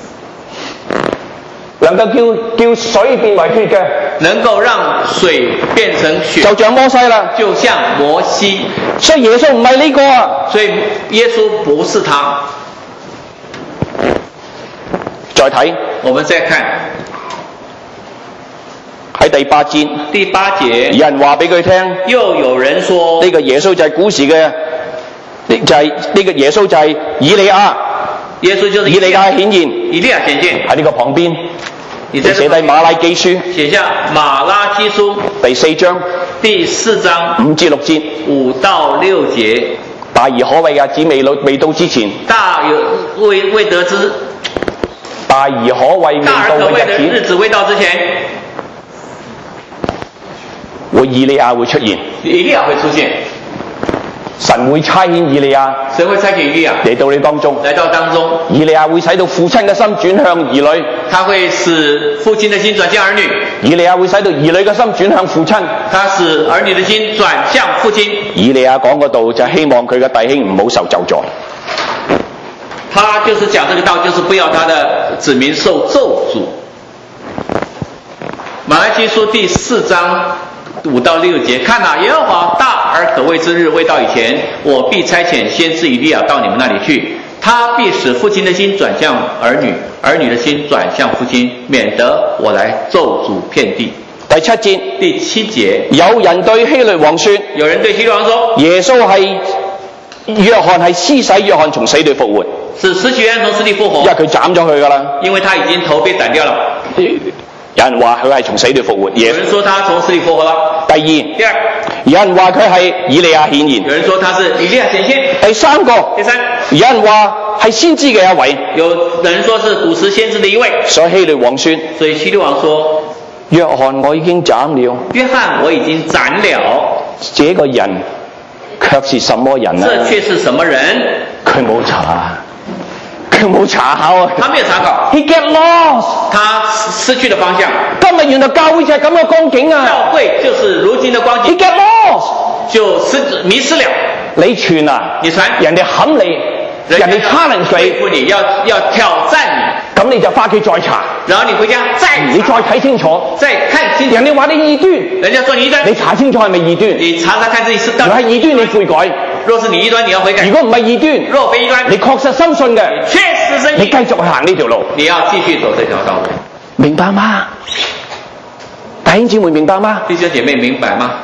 能夠叫叫水變為血嘅， 能夠讓水變成血， 就像摩西啦， 就像摩西。 所以耶穌唔係呢個啊， 所以耶穌不是他。 再睇， 我們再看喺第八節。 第八節， 有人話俾佢聽， 又有人說呢個耶穌就係古時嘅。就係、是、呢個耶穌就係以利亞， 耶穌就是以利亞顯現， 以利亞顯現喺呢個旁邊， 你寫低馬拉基書， 寫下馬拉基書第四章， 第四章五至六節， 五到六節， 大而可畏嘅日子未到未到之前， 大有未未得之， 大而可畏未到嘅日子， 日子未到之前， 會以利亞會出現， 以利亞會出現。 神會差遣以利亞， 神會差遣以利亞嚟到你當中， 來到當中。 以利亞會使到父親嘅心轉向兒女， 他會使父親的心轉向兒女。 以利亞會使到兒女嘅心轉向父親， 他使兒女的心轉向父親。 以利亞講嗰度就希望佢嘅弟兄唔好受咒詛。 他就是講這個道，就是不要他的子民受咒詛。馬來基書第四章五到六節，看哪，耶和華大而可畏之日未到以前，我必差遣先知以利亞到你們那裡去，他必使父親的心轉向兒女，兒女的心轉向父親，免得我來咒詛遍地。 第七節， 第七節， 有人對希律王說， 有人對希律王說，耶穌係約翰係施洗約翰從死裏復活， 是施洗約翰從死裏復活， 因為佢斬咗佢噶啦， 因為他已經頭被斬掉了。 有人話佢係從死裏復活， 有人說他從死裏復活了。 第二， 第二， 有人話佢係以利亞顯現， 有人說他是以利亞顯現。 第三個， 第三， 有人話係先知嘅一位， 有人說是古時先知的一位。 所以希律王說， 所以希律王說， 約翰我已經斬了， 約翰我已經斬了， 這個人卻是什麼人呢？ 這卻是什麼人？ 佢冇查。佢冇查考啊！ 他沒有查考。 He get lost。 他失去了方向。 今日原來教會就係咁嘅光景啊！ 教會就是如今的光景。 He get lost。 就失迷失了。 你傳啊！ 你傳， 人哋冚你，人哋 challenge 你，你要要挑戰你， 咁你就翻屋企再查。 然後你回家再你再睇清楚， 再看清楚。 人哋話你異端， 人家說你異端， 你查清楚係咪異端？ 你查查看自己是。 如果係異端，你悔改。 若是你異端，你要悔改。 如果唔係異端， 若非異端， 你確實深信嘅， 確實深信， 你繼續去行呢條路， 你要繼續走這條道路， 明白嗎？弟兄姊妹明白嗎？ 弟兄姐妹明白嗎？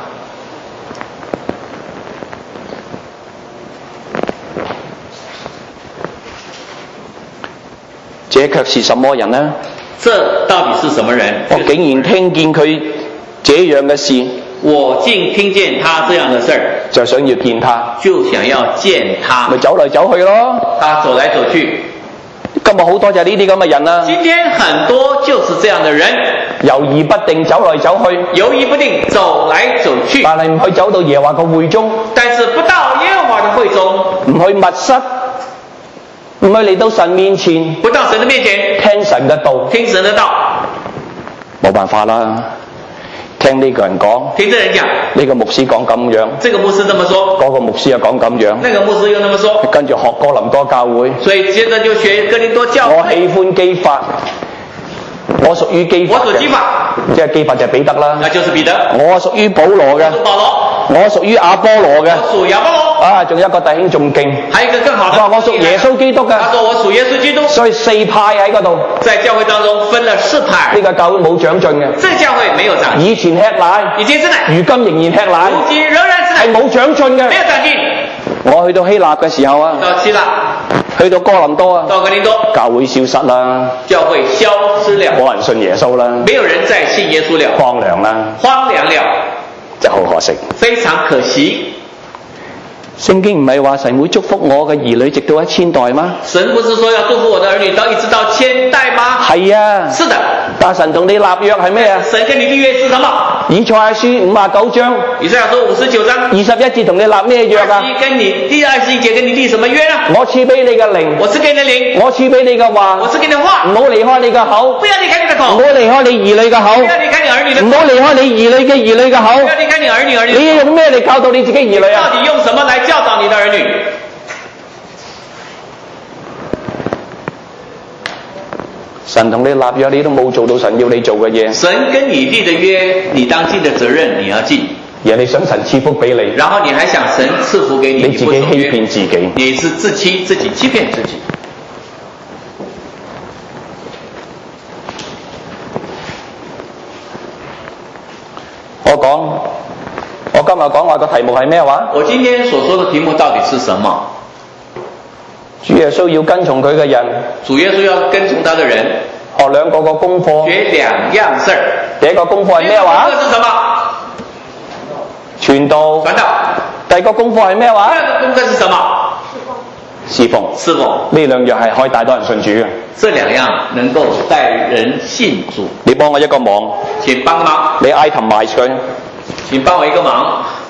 這卻是什麼人呢？ 這到底是什麼人？ 我竟然聽見佢這樣嘅事。 我竟聽見他這樣的事兒， 就想要見他， 就想要見他， 咪走嚟走去咯。 他走來走去， 今日好多就係呢啲咁嘅人啦。 今天很多就是這樣的人， 猶豫不定走來走去， 猶豫不定走來走去， 但係唔去走到耶和華嘅會中， 但是不到耶和華的會中， 唔去密室，唔去嚟到神面前， 不到神的面前聽神嘅道， 聽神的道， 冇辦法啦。聽呢個人講， 聽這人講， 呢個牧師講咁樣， 這個牧師這麼說， 嗰個牧師又講咁樣， 那個牧師又那麼說， 跟住學哥林多教會， 所以接着就學哥林多教會。 我喜歡基法，我屬於基法嘅， 我屬基法， 即係基法就係彼得啦， 那就是彼得。 我屬於保羅嘅， 保羅。 我屬於亞波羅嘅， 我屬亞波羅。 啊，仲有一個弟兄仲勁， 還有一個更好的， 話我屬耶穌基督嘅。 他說我屬耶穌基督。 所以四派喺嗰度， 在教會當中分了四派。 呢個教會冇長進嘅， 這教會沒有長進。 以前吃奶， 以前吃奶， 如今仍然吃奶， 如今仍然吃奶， 係冇長進嘅， 沒有長進。 我去到希臘嘅時候啊， 到希臘， 去到哥林多啊， 到哥林多， 教會消失啦， 教會消失了， 冇人信耶穌啦， 沒有人再信耶穌了， 荒涼啦， 荒涼了， 就好可惜， 非常可惜。 聖經唔係話神會祝福我嘅兒女直到一千代嗎？ 神不是說要祝福我的兒女到一直到千代嗎？ 係啊， 是的。 但神同你立約係咩啊？ 神跟你立約是什麼？ 以賽亞書五十九章， 以賽亞書五十九章二十一節同你立咩約啊？ 跟你第二十一節跟你立什麼約啊？ 我賜俾你嘅靈， 我賜給你的靈， 我賜俾你嘅話， 我賜給你的話， 唔好離開你嘅口， 不要離開你的口， 唔好離開你兒女嘅口， 不要離開你兒女的口， 唔好離開你兒女嘅兒女嘅口， 不要離開你兒女兒女。 你要用咩嚟教導你自己兒女啊？ 到底用什麼來教導你的兒女？ 神同你立約，你都冇做到神要你做嘅嘢。 神跟你立的約，你當盡的責任你要盡。 人哋想神賜福俾你， 然後你還想神賜福給你， 你自己欺騙自己， 你是自欺，自己欺騙自己。 我講，我今日講話個題目係咩話？ 我今天所說的題目到底是什麼？ 主耶穌要跟從佢嘅人， 主耶穌要跟從他的人， 學兩個個功課， 學兩樣事。 第一個功課係咩話？ 第一個功課是什麼？ 傳道。 傳道。 第二個功課係咩話？ 第二個功課是什麼？ 侍奉。 侍奉。 呢兩樣係可以帶多人信主嘅。 這兩樣能夠帶人信主。 你幫我一個忙， 請幫個忙。 你 item 埋佢。 請幫我一個忙。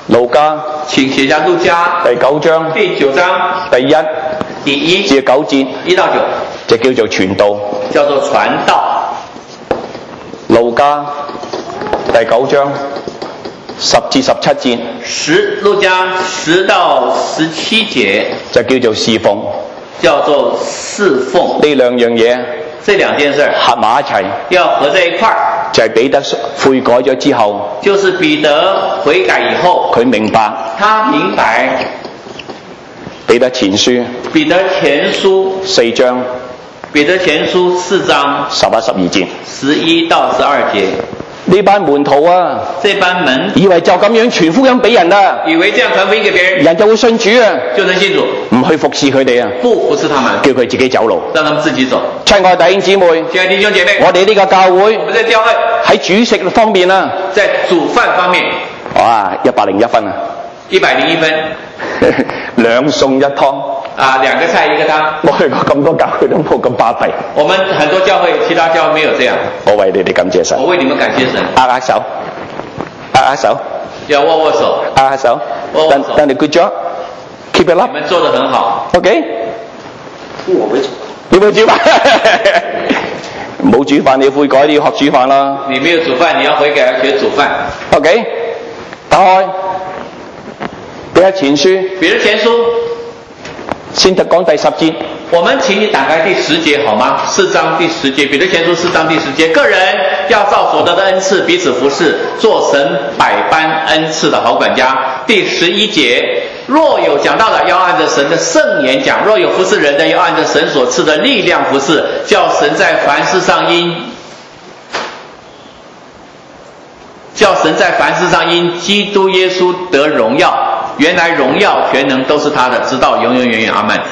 路加， 請寫下路加第九章， 第九章第一第一至九節， 一到九， 就叫做傳道， 叫做傳道。 路加第九章十至十七節， 十路加十到十七節就叫做侍奉， 叫做侍奉。 呢兩樣嘢這兩件事合埋一齊， 要合在一塊兒， 就係彼得悔改咗之後， 就是彼得悔改以後， 佢明白， 他明白彼得前書彼得前書四章彼得前書四章十一十二節， 十一到十二節， 呢班門徒啊， 這班門以為就咁樣傳福音俾人啊， 以為這樣傳福音給別人， 人就會信主啊， 就能信主， 唔去服侍佢哋啊， 不服侍他們， 叫佢自己走路， 讓他們自己走。 親愛弟兄姊妹， 親愛弟兄姐妹， 我哋呢個教會我們在教會喺主食方面啊， 在煮飯方面， 哇，一百零一分啊， 一百零一分， 兩餸一湯。 啊，兩個菜一個湯。 我去過咁多教會都冇咁巴閉。 我們很多教會，其他教會沒有這樣。 我為你哋感謝神。 我為你們感謝神。 握握手，握握手。 要握握手。 握握手。 握握手。 但係 good job，keep it up。 你們做得很好。 OK。 我會做。 你會煮飯？冇煮飯你悔改，你要學煮飯啦。 你沒有煮飯，你要悔改，要學煮飯。 OK。打開。彼得前書。 彼得前書。 先得講第十節， 我們請你打開第十節好嗎？四章第十節，彼得前書四章第十節，個人要照所得的恩賜彼此服侍，做神百般恩賜的好管家。第十一節，若有講道的，要按着神的聖言講；若有服侍人的，要按着神所賜的力量服侍，叫神在凡事上因叫神在凡事上因基督耶穌得榮耀。原來榮耀全能都是他的，直到永永遠遠。阿門。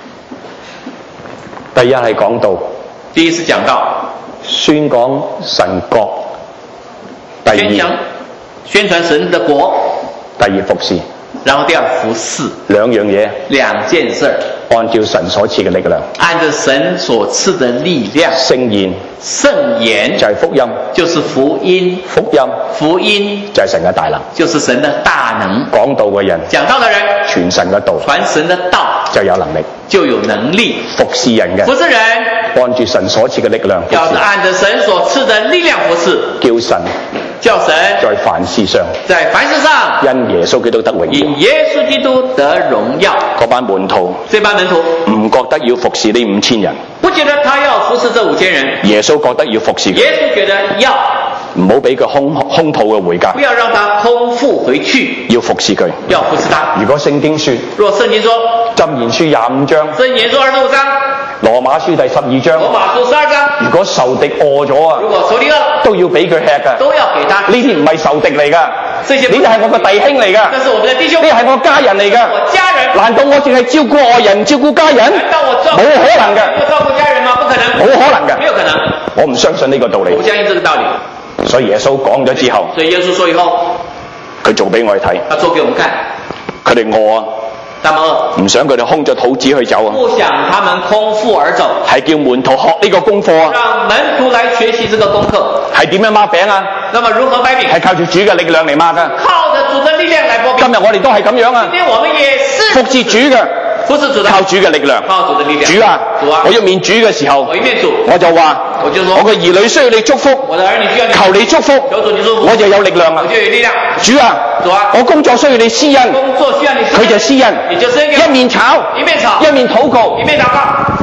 第一係講道， 第一是講道， 宣講神國；第二宣講宣傳神的國； 第二服侍， 然後第二服侍， 兩樣嘢， 兩件事， 按照神所賜嘅力量， 按照神所賜的力量， 聖言， 聖言就係福音， 就是福音， 福音， 福音就係神嘅大能， 就是神的大能。 講道嘅人， 講道的人， 傳神嘅道， 傳神的道， 就有能力， 就有能力服侍人嘅， 服侍人， 按住神所賜嘅力量， 要是按着神所賜的力量服侍， 叫神， 叫神在凡事上， 在凡事上， 因耶穌基督得榮耀， 因耶穌基督得榮耀。 嗰班門徒， 這班門徒唔覺得要服侍呢五千人， 不覺得他要服侍這五千人， 耶穌覺得要服侍佢， 耶穌覺得要， 唔好俾佢空空肚嘅回家， 不要讓他空腹回去， 要服侍佢， 要服侍他。 如果聖經說， 若聖經說， 箴言書廿五章， 箴言書二十五章， 羅馬書第十二章， 羅馬書十二章， 如果仇敵餓咗啊， 如果仇敵餓， 都要俾佢吃噶， 都要給他。 呢啲唔係仇敵嚟噶， 這些呢啲係我個弟兄嚟噶， 這是我們的弟兄， 呢係我家人嚟噶， 我家人。 難道我淨係照顧外人，唔照顧家人？ 難道我照冇可能嘅， 我照顧家人嗎？不可能， 冇可能嘅， 沒有可能。 我唔相信呢個道理我不，相信這個道理。 所以耶穌講咗之後， 所以耶穌說以後， 佢做俾我哋睇， 他做給我們看， 佢哋餓啊， 他們餓， 唔想佢哋空着肚子去走啊， 不想他們空腹而走， 係叫門徒學呢個功課啊， 讓門徒來學習這個功課。 係點樣擘餅啊？ 那麼如何掰餅？ 係靠住主嘅力量嚟擘噶。 靠着主的力量來擘餅。 今日我哋都係咁樣啊， 今天我們也是服侍主嘅， 服侍主的， 靠主嘅力量。 靠主的力量。 主啊， 主啊， 我一面煮嘅時候， 我一面煮， 我就話， 我就說， 我嘅兒女需要你祝福， 我的兒女需要你， 求你祝福， 求主你祝福， 我就有力量啊我。就有力量。 主啊， 主啊， 我工作需要你施恩， 工作需要你施恩， 佢就施恩， 你就施恩給我， 一面炒， 一面炒， 一面禱告， 一面禱告。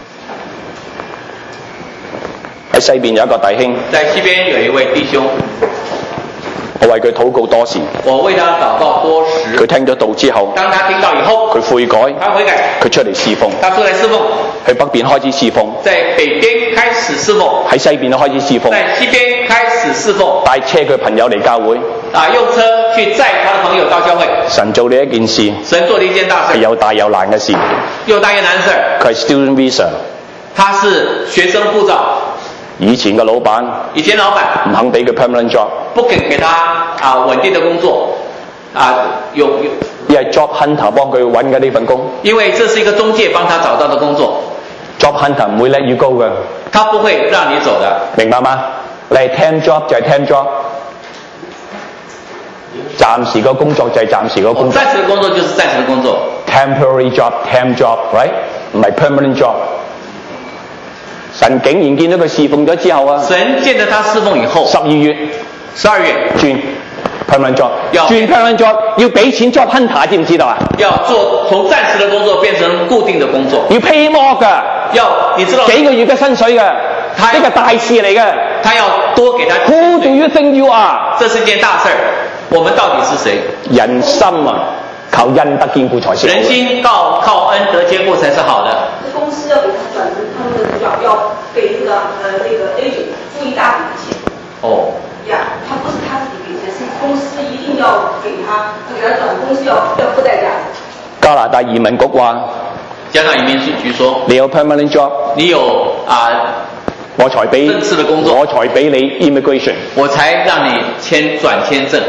喺西邊有一個弟兄， 在西邊有一位弟兄， 我為佢禱告多時， 我為他禱告多時。 佢聽咗道之後， 當他聽到以後， 佢悔改， 他悔改， 佢出嚟侍奉， 他出來侍奉， 去北邊開始侍奉， 在北邊開始侍奉， 喺西邊都開始侍奉， 在西邊開始侍奉， 帶車佢朋友嚟教會， 啊，用車去載他的朋友到教會。 神做呢一件事， 神做了一件大事， 係有大有難嘅事， 又大又難事。 佢係 student visa， 他是學生護照。 以前嘅老闆以前老闆唔肯俾佢 permanent job， 不肯給他啊穩定的工作，啊有有， 因為 job hunter 幫佢揾嘅呢份工， 因為這是一個中介幫他找到的工作 ，job hunter 唔會 let you go 嘅， 他不會讓你走的， 明白嗎？你係 temp job 就係 temp job， 暫時個工作就係暫時個工作。 暫時嘅工作就是暫時嘅工作。 Temporary job, temp job, right？ 唔係 permanent job。神竟然見到佢侍奉咗之後啊！ 神見到他侍奉以後， 十二月， 十二月轉 permanent job， 轉 permanent job 要俾錢 job hunter， 知唔知道啊？ 要做從暫時嘅工作變成固定嘅工作， 要 pay more 㗎， 要你知道幾個月嘅薪水㗎，呢個大事嚟嘅。 他要多給他。 Who do you think you are？ 這是件大事，我們到底是誰？ 人心啊，靠恩德堅固才是。 人心靠靠恩德堅固才是好的。 公司要給他轉成他們的要要給這個呃那個 agent 付一大筆錢。 哦。 呀，他不是他自己給錢，是公司一定要給他，他給他轉，公司要要付代價。 加拿大移民局話， 加拿大移民局說， 你有 permanent job， 你有啊。 我才俾正式的工作， 我才俾你 immigration， 我才讓你簽轉簽證。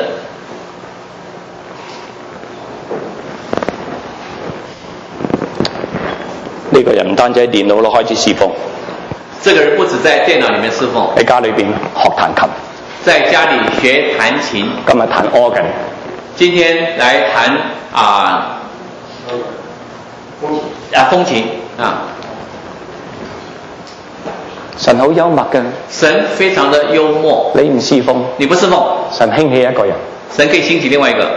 呢個人唔單止喺電腦度開始侍奉， 這個人不止在電腦裡面侍奉， 喺家裏邊學彈琴， 在家裡學彈琴。 今日彈 organ， 今天來彈啊啊風琴啊。 神好幽默嘅， 神非常的幽默。 你唔侍奉， 你不侍奉， 神興起一個人， 神可以興起另外一個。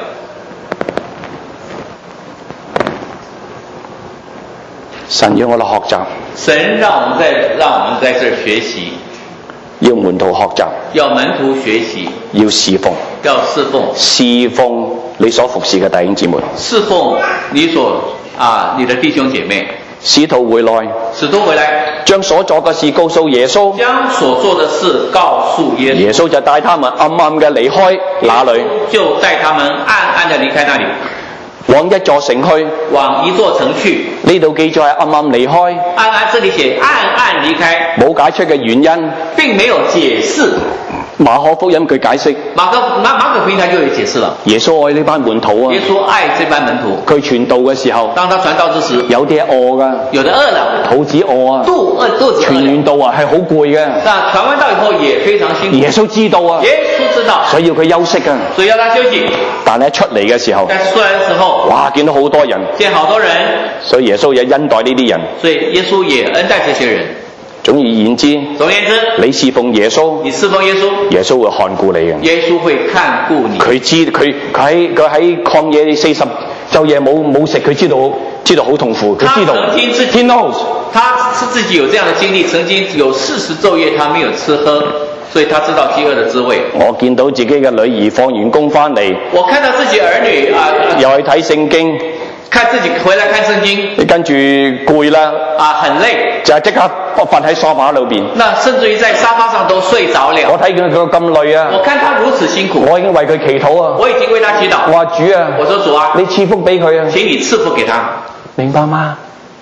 神要我哋學習， 神讓我們在讓我們在這兒學習， 要門徒學習， 要門徒學習， 要侍奉， 要侍奉， 侍奉你所服侍嘅弟兄姊妹， 侍奉你所啊你的弟兄姐妹。 使徒回來， 使徒回來， 將所做嘅事告訴耶穌， 將所做的事告訴耶穌， 耶穌就帶他們暗暗嘅離開那裏， 就帶他們暗暗的離開那裏， 往一座城去， 往一座城去。 呢度記載係暗暗離開， 暗暗這裏寫暗暗離開， 冇解出嘅原因， 並沒有解釋。 馬可福音佢解釋， 馬可馬馬可福音他就有解釋了。 耶穌愛呢班門徒啊， 耶穌愛這班門徒。 佢傳道嘅時候， 當他傳道之時， 有啲餓噶， 有的餓了， 肚子餓啊， 肚餓肚子餓。 傳完道啊係好攰嘅， 但傳完道以後也非常辛苦。 耶穌知道啊， 耶穌知道， 所以要佢休息啊， 所以要他休息。 但係一出嚟嘅時候， 但是出來嘅時候， 哇，見到好多人， 見好多人， 所以耶穌也恩待呢啲人， 所以耶穌也恩待這些人。 總而言之， 總而言之， 你侍奉耶穌， 你侍奉耶穌， 耶穌會看顧你嘅。 耶穌會看顧你。 佢知佢佢喺佢喺曠野四十晝夜冇冇食，佢知道知道好痛苦，佢知道。He knows， 他是自己有這樣的經歷，曾經有四十晝夜他沒有吃喝，所以他知道飢餓的滋味。 我見到自己嘅女兒放完工翻嚟， 我看到自己兒女啊， 又去睇聖經。 看自己回來看聖經， 跟住攰啦， 啊，很累， 就係即刻瞓喺沙發裏邊。 那甚至於在沙發上都睡着了。 我睇見佢咁累啊， 我看他如此辛苦， 我已經為佢祈禱啊， 我已經為他祈禱。 我話主啊， 我說主啊， 你賜福俾佢啊， 請你賜福給他， 明白嗎？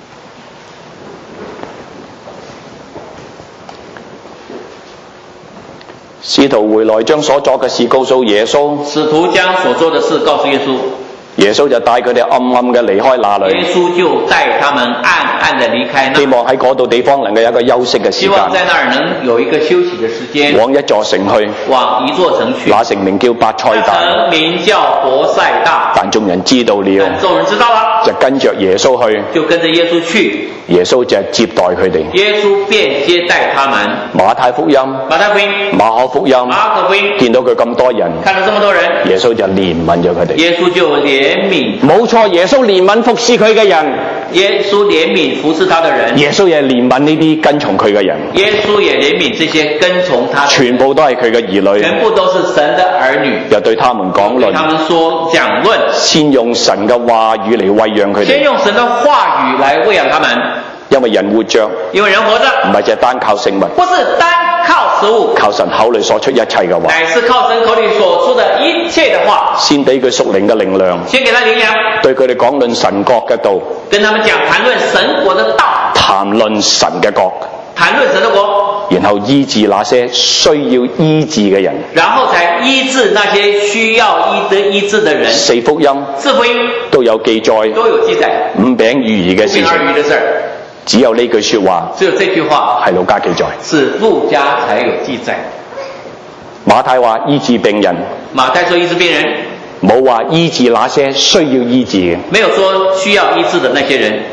使徒回來將所作嘅事告訴耶穌， 使徒將所做的事告訴耶穌。 耶穌就帶佢哋暗暗嘅離開那裏。 耶穌就帶他們暗暗的離開那裏。 希望喺嗰度地方能夠有一個休息嘅時間。 希望在那兒能有一個休息的時間。 往一座城去。 往一座城去。 那城名叫伯賽大。 那城名叫伯賽大。 但眾人知道了。 但眾人知道了。 就跟着耶穌去。 就跟着耶穌去。 耶穌就接待佢哋。 耶穌便接待他們。 馬太福音。 馬太福音。 馬可福音。 馬可福音。 見到佢咁多人。 看到這麼多人。 耶穌就憐憫咗佢哋。 耶穌就憐憫。 冇錯，耶穌憐憫服侍佢嘅人。 耶穌憐憫服侍他的人。 耶穌也憐憫呢啲跟從佢嘅人。 耶穌也憐憫這些跟從他的人。 全部都係佢嘅兒女。 全部都是神的兒女。 又對他們講論。 對他們說講論。 先用神嘅話語嚟餵養佢哋。 先用神的話語來餵養他們。 因為人活着。 因為人活着。 唔係淨係單靠食物。 不是單靠食物。 靠神口裏所出一切嘅話。 乃是靠神口裏所出的一切的話。 先俾佢屬靈嘅靈糧。 先給他靈糧。 對佢哋講論神國嘅道。 跟他們講談論神國的道。 談論神嘅國。 談論神的國。 然後醫治那些需要醫治嘅人。 然後才醫治那些需要醫得醫治的人。 四福音。 四福音都有記載。 都有記載。 五餅二魚嘅事情。 五餅二魚的事。 只有呢句說話。 只有這句話。 係路加記載。 是路加才有記載。 馬太話醫治病人。 馬太說醫治病人。 冇話醫治那些需要醫治嘅。 沒有說需要醫治的那些人。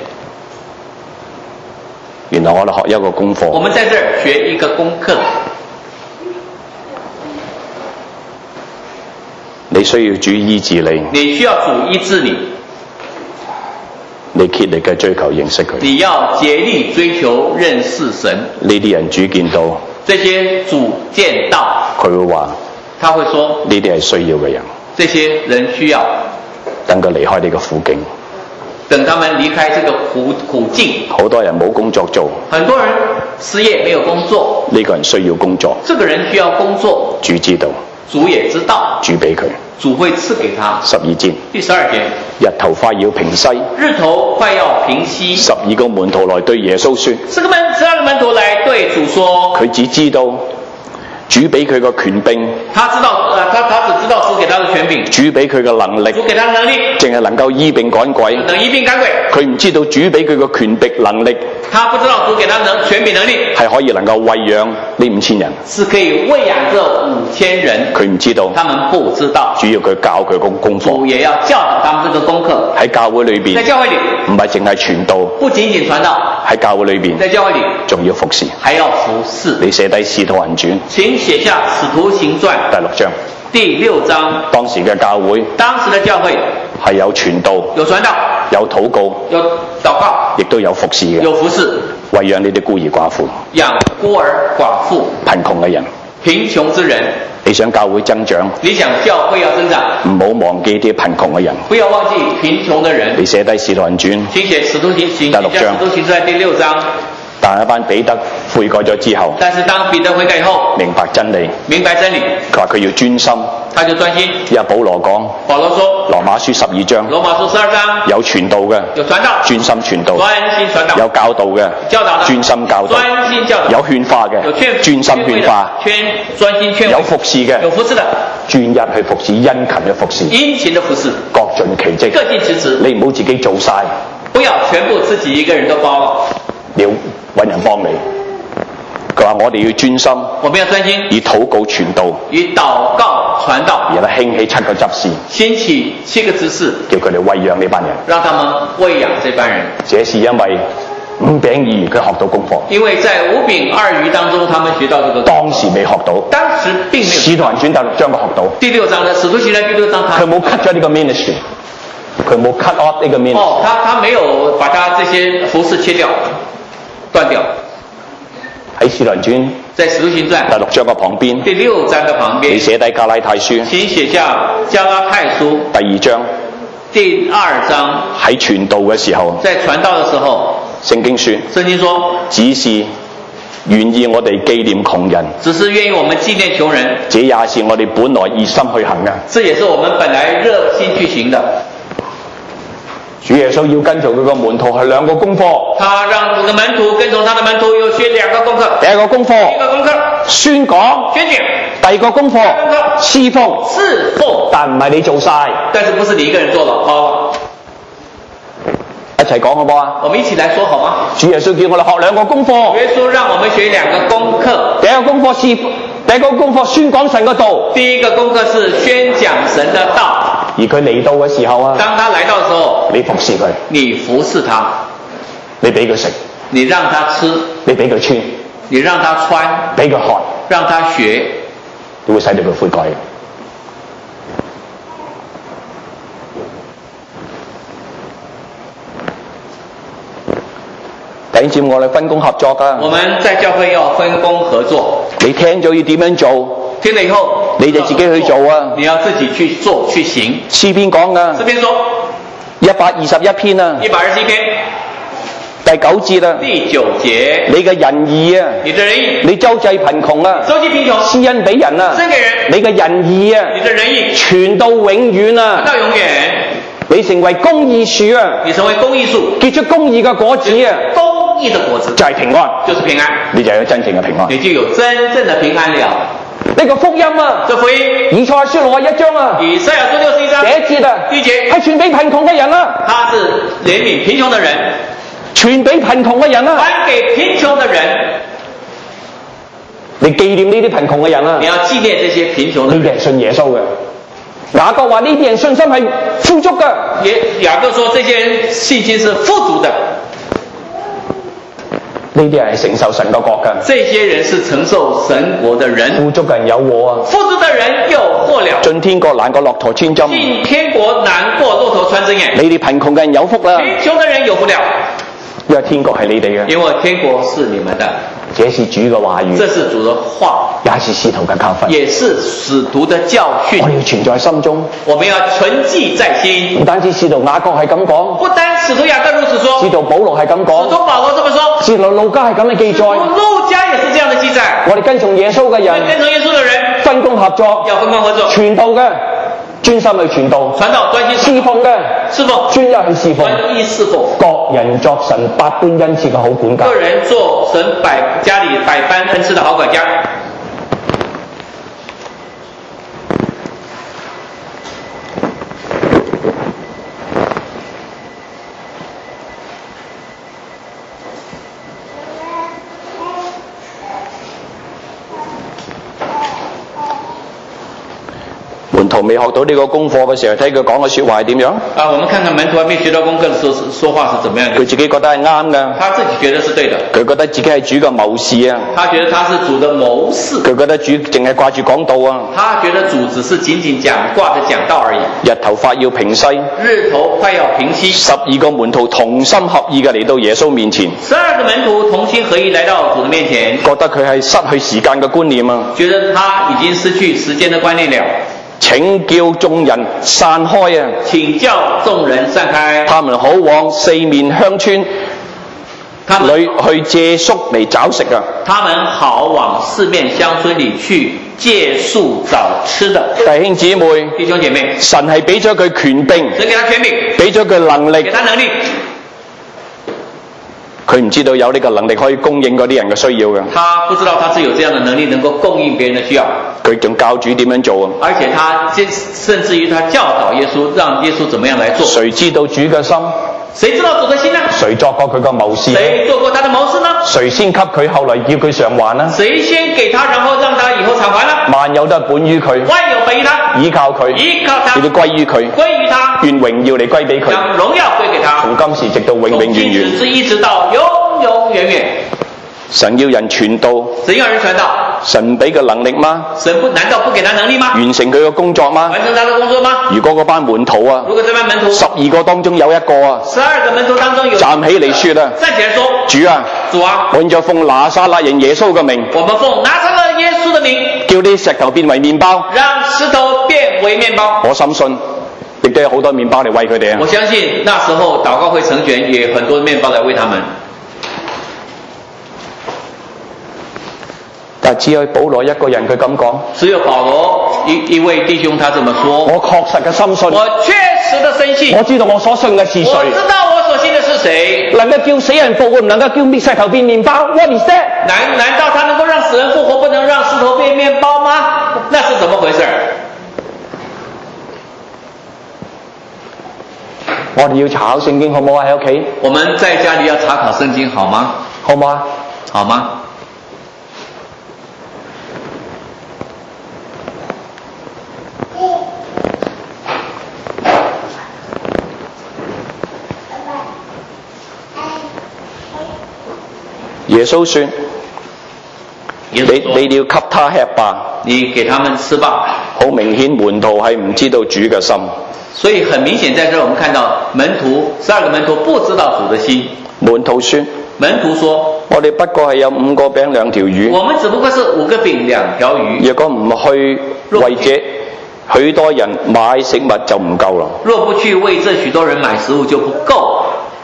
原來我哋學一個功課。 我們在這兒學一個功課。 你需要主醫治你。 你需要主醫治你。 你竭力嘅追求認識佢。 你要竭力追求認識神。 呢啲人主見到。 這些主見到。 佢會話。 他會說。 呢啲係需要嘅人。 這些人需要。 等佢離開呢個苦境。 等他們離開這個苦苦境。 好多人冇工作做。 很多人失業沒有工作。 呢個人需要工作。 這個人需要工作。 主知道。 主也知道。 主俾佢。 主會賜給他。 十二節。 第十二節。 日頭快要平西。 日頭快要平西。 十二個門徒來對耶穌說。 十個門十二個門徒來對主說。 佢只知道。主俾佢個權柄， 他知道，呃，他他只知道主給他的權柄。 主俾佢嘅能力， 主給他的能力， 淨係能夠醫病趕鬼， 能醫病趕鬼。 佢唔知道主俾佢嘅權柄能力， 他不知道主給他能權柄能力係可以能夠餵養呢五千人， 是可以餵養這五千人。 佢唔知道， 他們不知道。 主要佢教佢個功課， 主也要教導他們這個功課。 喺教會裏邊， 在教會裏， 唔係淨係傳道， 不僅僅傳道， 喺教會裏邊， 在教會裏仲要服侍， 還要服侍。 你寫低《使徒行傳》， 請寫下《使徒行傳》 第六章。 第六章。 當時嘅教會， 當時的教會係有傳道， 有傳道， 有禱告， 有禱告， 亦都有服侍嘅， 有服侍， 餵養呢啲孤兒寡婦， 養孤兒寡婦， 貧窮嘅人， 貧窮之人。 你想教會增長， 你想教會要增長， 唔好忘記啲貧窮嘅人， 不要忘記貧窮的人。 你寫低《使徒行傳》， 請寫《使徒行傳》第六章，《使徒行傳》第六章。 但一班彼得悔改咗之後， 但是當彼得悔改以後， 明白真理， 明白真理， 佢話佢要專心， 他就專心。 因為保羅講， 保羅說， 羅馬書十二章， 羅馬書十二章有傳道嘅， 有傳道， 專心傳道， 專心傳道， 有教導嘅， 教導的， 專心教導， 專心教導， 有勸化嘅， 有勸， 專心勸化， 勸，專心勸， 有服侍嘅， 有服侍的， 專一去服侍，殷勤嘅服侍， 殷勤的服侍， 各盡其職， 各盡其職。 你唔好自己做晒， 不要全部自己一個人都包了， 你要揾人幫你。佢話我哋要專心， 我們要專心， 以禱告傳道， 以禱告傳道， 然後興起七個執事， 興起七個執事， 叫佢哋餵養呢班人， 讓他們餵養這班人。 這是因為五餅二魚佢學到功課， 因為在五餅二魚當中，他們學到這個， 當時未學到， 當時並沒有。 使徒行傳第六章佢學到， 第六章的使徒行傳第六章，他佢冇 cut 咗呢個 ministry， 佢冇 cut off 呢個 ministry。 哦，他他沒有把他這些服事切掉、斷掉。 喺使徒行傳， 在使徒行傳第六章嘅旁邊， 第六章嘅旁邊， 你寫低加拉太書， 請寫下加拉太書第二章， 第二章。 喺傳道嘅時候， 在傳道嘅時候， 聖經說， 聖經說， 只是願意我哋紀念窮人， 只是願意我們紀念窮人， 這也是我哋本來熱心去行嘅， 這也是我們本來熱心去行的。 主耶穌要跟從佢個門徒係兩個功課， 他讓這個門徒跟從他的門徒有學兩個功課。 第一個功課， 第一個功課宣講， 宣講； 第二個功課，侍奉， 侍奉。 但唔係你做晒， 但是不是你一個人做了，好， 一齊講好唔好啊？ 我們一起來說好嗎？ 主耶穌叫我哋學兩個功課， 耶穌讓我們學兩個功課。 第一個功課侍，第一個功課宣講神嘅道， 第一個功課是宣講神的道。 而佢嚟到嘅時候啊， 當他來到的時候， 你服侍佢， 你服侍他， 你俾佢食， 你讓他吃， 你俾佢穿， 你讓他穿， 俾佢學， 讓他學， 都會使到佢悔改。弟兄姊妹，我哋分工合作㗎。 我們在教會要分工合作。 你聽咗要點樣做？ 聽了以後， 你就自己去做啊！ 你要自己去做去行。 詩篇講㗎， 詩篇說一百二十一篇啊， 一百二十一篇第九節啊， 第九節， 你嘅仁義啊， 你的仁義， 你周濟貧窮啊， 周濟貧窮， 施恩俾人啊， 施給人， 你嘅仁義啊， 你的仁義， 傳到永遠啊， 傳到永遠， 你成為公義樹啊， 你成為公義樹， 結出公義嘅果子啊， 公義的果子就係平安， 就是平安， 你就有真正嘅平安， 你就有真正的平安了。 呢個福音啊， 這福音， 以賽亞書六十一章啊， 以賽亞書六十一章第一節啊， 第一節係傳俾貧窮嘅人啊， 他是憐憫貧窮的人， 傳俾貧窮嘅人啊， 還給貧窮的人， 你紀念呢啲貧窮嘅人啊， 你要紀念這些貧窮的人， 呢啲係信耶穌嘅， 雅各話呢啲人信心係富足嘅。 也雅各說這些人信心是富足的。 呢啲人係承受神嘅國嘅。 這些人是承受神國的人。 富足嘅人有禍啊！ 富足的人有禍了。 進天國難過駱駝穿針。 進天國難過駱駝穿針眼。 你哋貧窮嘅人有福啦。 貧窮的人有福了。 因為天國係你哋嘅。 因為天國是你們的。 這是主嘅話語。 這是主的話。 也是使徒嘅教訓。 也是使徒的教訓。 我哋要存在心中。 我們要存記在心。 唔單止使徒雅各係咁講。 不單使徒雅各如此說。 使徒保羅係咁講。 使徒保羅這麼說。 使徒路加係咁嘅記載。 路加也是這樣的記載。 我哋跟從耶穌嘅人。 跟從耶穌的人。 分工合作。 要分工合作。 傳道嘅。專心去傳道， 傳道專心侍奉嘅， 侍奉專一去侍奉， 專一侍奉。 各人作神百般恩賜嘅好管家。 個人做神百家裏百般恩賜的好管家。 門徒未學到呢個功課嘅時候，睇佢講嘅說話係點樣？ 啊，我們看看門徒還沒學到功課嘅時候，說話是怎麼樣的？ 佢自己覺得係啱嘅。 他自己覺得是對的。 佢覺得自己係主嘅謀士啊。 他覺得他是主的謀士。 佢覺得主淨係掛住講道啊。 他覺得主只是僅僅講掛着講道而已。 日頭快要平西。 日頭快要平西。 十二個門徒同心合意嘅嚟到耶穌面前。 十二個門徒同心合意來到主的面前。 覺得佢係失去時間嘅觀念啊。 覺得他已經失去時間的觀念了。 請叫眾人散開啊！ 請叫眾人散開。 他們好往四面鄉村裏去借宿嚟找食啊！ 他們好往四面鄉村裏去借宿找吃的。 弟兄姊妹， 弟兄姐妹， 神係俾咗佢權柄， 神給他權柄， 俾咗佢能力， 給他能力。 佢唔知道有呢個能力可以供應嗰啲人嘅需要嘅。 他不知道他是有這樣的能力能夠供應別人的需要。 佢仲教主點樣做啊？ 而且他甚至於他教導耶穌，讓耶穌怎麼樣來做。 誰知道主嘅心？ 誰知道主的心呢？ 誰作過佢嘅謀士？ 誰做過他的謀士呢？ 誰先給佢，後來叫佢償還呢？ 誰先給他，然後讓他以後償還呢？ 萬有都係本於佢， 萬有本於他， 依靠佢， 依靠他， 亦都歸於佢， 歸於他， 願榮耀嚟歸俾佢， 將榮耀歸給他， 從今時直到永永遠遠， 從今時一直到永永遠遠。 神要人傳道， 神要人傳道， 神俾嘅能力嗎？ 神不難道不給他能力嗎？ 完成佢嘅工作嗎？ 完成他的工作嗎？ 如果嗰班門徒啊， 如果這班門徒十二個當中有一個啊， 十二個門徒當中有站起嚟說啊， 站起來說， 主啊， 主啊， 我現在奉拿撒勒人耶穌嘅名， 我們奉拿撒勒耶穌的名， 叫啲石頭變為麵包， 讓石頭變為麵包。 我深信，亦都有好多麵包嚟餵佢哋啊。 我相信那時候禱告會成全，也有很多麵包來餵他們。 但只有保羅一個人佢咁講， 只有保羅一一位弟兄他這麼說。 我確實嘅深信， 我確實的深信， 我知道我所信嘅是誰， 我知道我所信的是誰。 能夠叫死人復活，唔能夠叫石頭變麵包。What is that？ 難難道他能夠讓死人復活，不能讓石頭變麵包嗎？那是怎麼回事？ 我哋要查考聖經好唔好啊？喺屋企， 我們在家裏要查考聖經好嗎？ 好唔好啊？ 好嗎？ 耶穌說：你你要給他吃吧。 你給他們吃吧。 好明顯，門徒係唔知道主嘅心。 所以很明顯，在這我們看到門徒十二個門徒不知道主的心。 門徒說： 門徒說， 我哋不過係有五個餅兩條魚。 我們只不過是五個餅兩條魚。 若果唔去為這許多人買食物就唔夠啦。 若不去為這許多人買食物就不夠。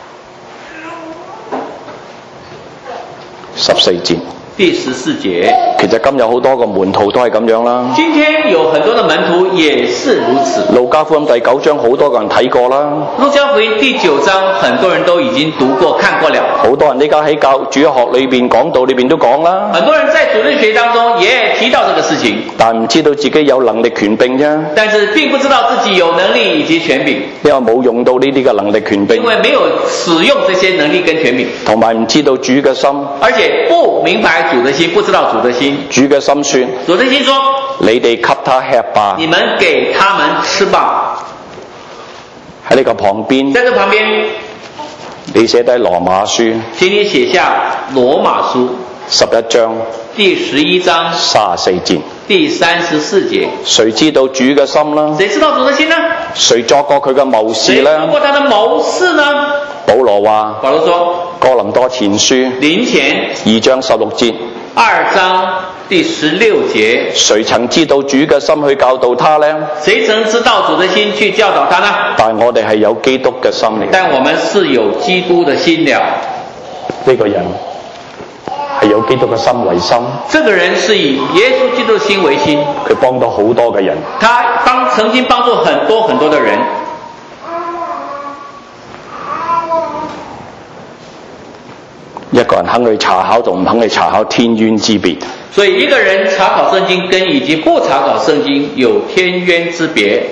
十四節。 第十四節， 其實今日好多個門徒都係咁樣啦。 今天有很多的門徒也是如此。 路加福音第九章好多個人睇過啦。 路加福音第九章很多人都已經讀過看過了。 好多人呢家喺教主學裏邊講道裏邊都講啦。 很多人在主日學當中也提到這個事情， 但唔知道自己有能力權柄啫。 但是並不知道自己有能力以及權柄， 因為冇用到呢啲嘅能力權柄。 因為沒有使用這些能力跟權柄， 同埋唔知道主嘅心， 而且不明白主的心，不知道主的心。 主嘅心說： 主的心說： 你哋給他吃吧。 你們給他們吃吧。 喺呢個旁邊， 在這旁邊， 你寫低羅馬書， 請你寫下羅馬書十一章第十一章三十四節。 第三十四節。 誰知道主嘅心呢？ 誰知道主的心呢？ 誰作過佢嘅謀士呢？ 誰做過他的謀士呢？ 保羅話： 保羅說， 哥林多前書林前二章十六節。 二章第十六節。 誰曾知道主嘅心去教導他呢？ 誰曾知道主的心去教導他呢？ 但我哋係有基督嘅心嚟。 但我們是有基督的心了。 呢個人係有基督嘅心為心。 這個人是以耶穌基督的心為心。 佢幫到好多嘅人。 他幫曾經幫助很多很多的人。 一個人肯去查考同唔肯去查考天淵之別。 所以一個人查考聖經跟以及不查考聖經有天淵之別。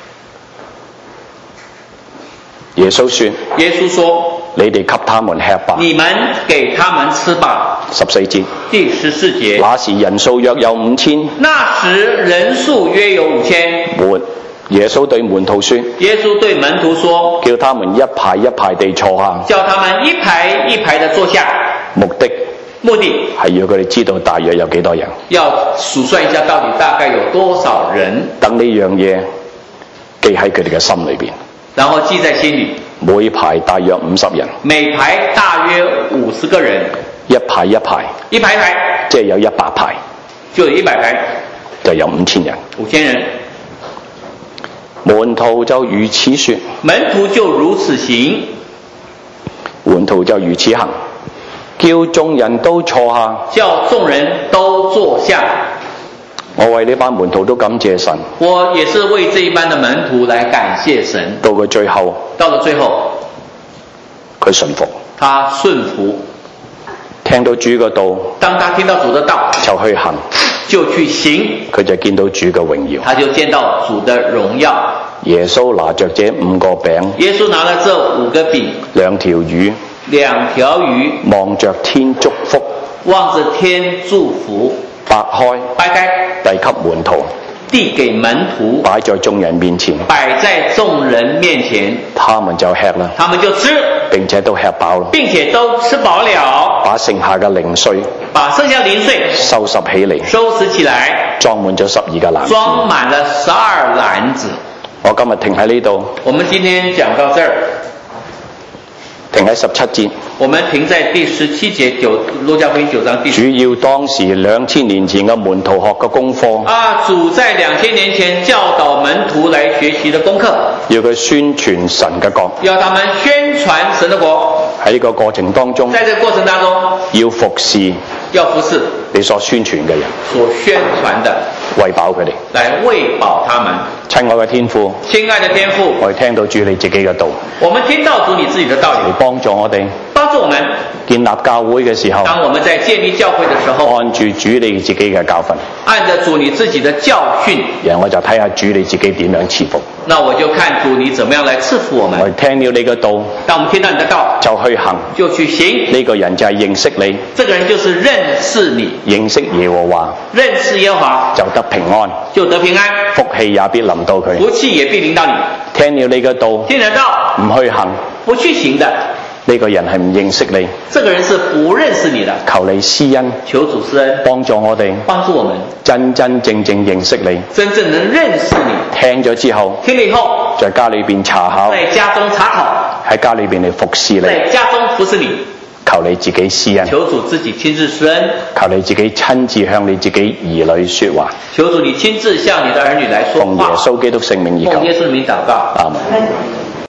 耶穌說： 耶穌說， 你哋給他們吃吧。 你們給他們吃吧。 十四節。 第十四節。 那時人數約有五千。 那時人數約有五千。 門耶穌對門徒說： 耶穌對門徒說， 叫他們一排一排地坐下。 叫他們一排一排地坐下。 目的目的係要佢哋知道大約有幾多人。 要數算一下到底大概有多少人。 等呢樣嘢記喺佢哋嘅心裏邊。 然後記在心裏。 每排大約五十人。 每排大約五十個人。 一排一排。 一排一排。 即係有一百排。 就有一百排。 就有五千人。 五千人。 門徒就如此說。 門徒就如此行。 門徒就如此行。叫眾人都坐下。 叫眾人都坐下。 我為呢班門徒都感謝神。 我也是為這一班的門徒來感謝神。 到佢最後， 到了最後， 佢順服。 他順服。 聽到主嘅道， 當他聽到主的道， 就去行， 就去行。 佢就見到主嘅榮耀。 他就見到主的榮耀。 耶穌拿着這五個餅， 耶穌拿了這五個餅， 兩條魚， 兩條魚， 望着天祝福， 望着天祝福， 掰開， 掰開， 遞給門徒， 遞給門徒， 擺在眾人面前， 擺在眾人面前， 他們就吃啦， 他們就吃， 並且都吃飽啦， 並且都吃飽了， 把剩下嘅零碎， 把剩下零碎收拾起嚟， 收拾起來， 裝滿咗十二個籃子， 裝滿了十二籃子。 我今日停喺呢度。 我們今天講到這兒， 停喺十七節。 我們停在第十七節，九路加福音九章第十。 主要當時兩千年前嘅門徒學嘅功課。 啊，主在兩千年前教導門徒來學習的功課。 要佢宣傳神嘅國。 要他們宣傳神的國。 喺呢個過程當中。 在這個過程當中。 要服侍。 要服侍。 你所宣傳嘅人。 所宣傳的。 餵飽佢哋。 來餵飽他們。 親愛嘅天父。 親愛的天父。 我哋聽到主你自己嘅道。 我們聽到主你自己的道理。 嚟幫助我哋。 幫助我們。 建立教會嘅時候。 當我們在建立教會的時候。 按住主你自己嘅教訓。 按着主你自己的教訓。 然後我就睇下主你自己點樣賜福。 那我就看主你怎麼樣來賜福我們。 我哋聽了你嘅道。 當我們聽到你的道。 就去行。 就去行。 呢個人就係認識你。 這個人就是認識你。 認識耶和華。 認識耶和華。 就得平安。 就得平安。 福氣也必臨到佢。 福氣也必臨到你。 聽了你嘅道。 聽了道。 唔去行。 不去行的。 呢個人係唔認識你。 這個人是不認識你的。 求你施恩。 求主施恩。 幫助我哋。 幫助我們。 真真正正認識你。 真正能認識你。 聽咗之後。 聽了以後。 在家裏邊查考。 在家中查考。 喺家裏邊嚟服侍你。 在家中服侍你。 求你自己施恩。 求主自己親自施恩。 求你自己親自向你自己兒女說話。 求主你親自向你的兒女來說話。 奉耶穌基督聖名而求。 奉耶穌名禱告。 阿門。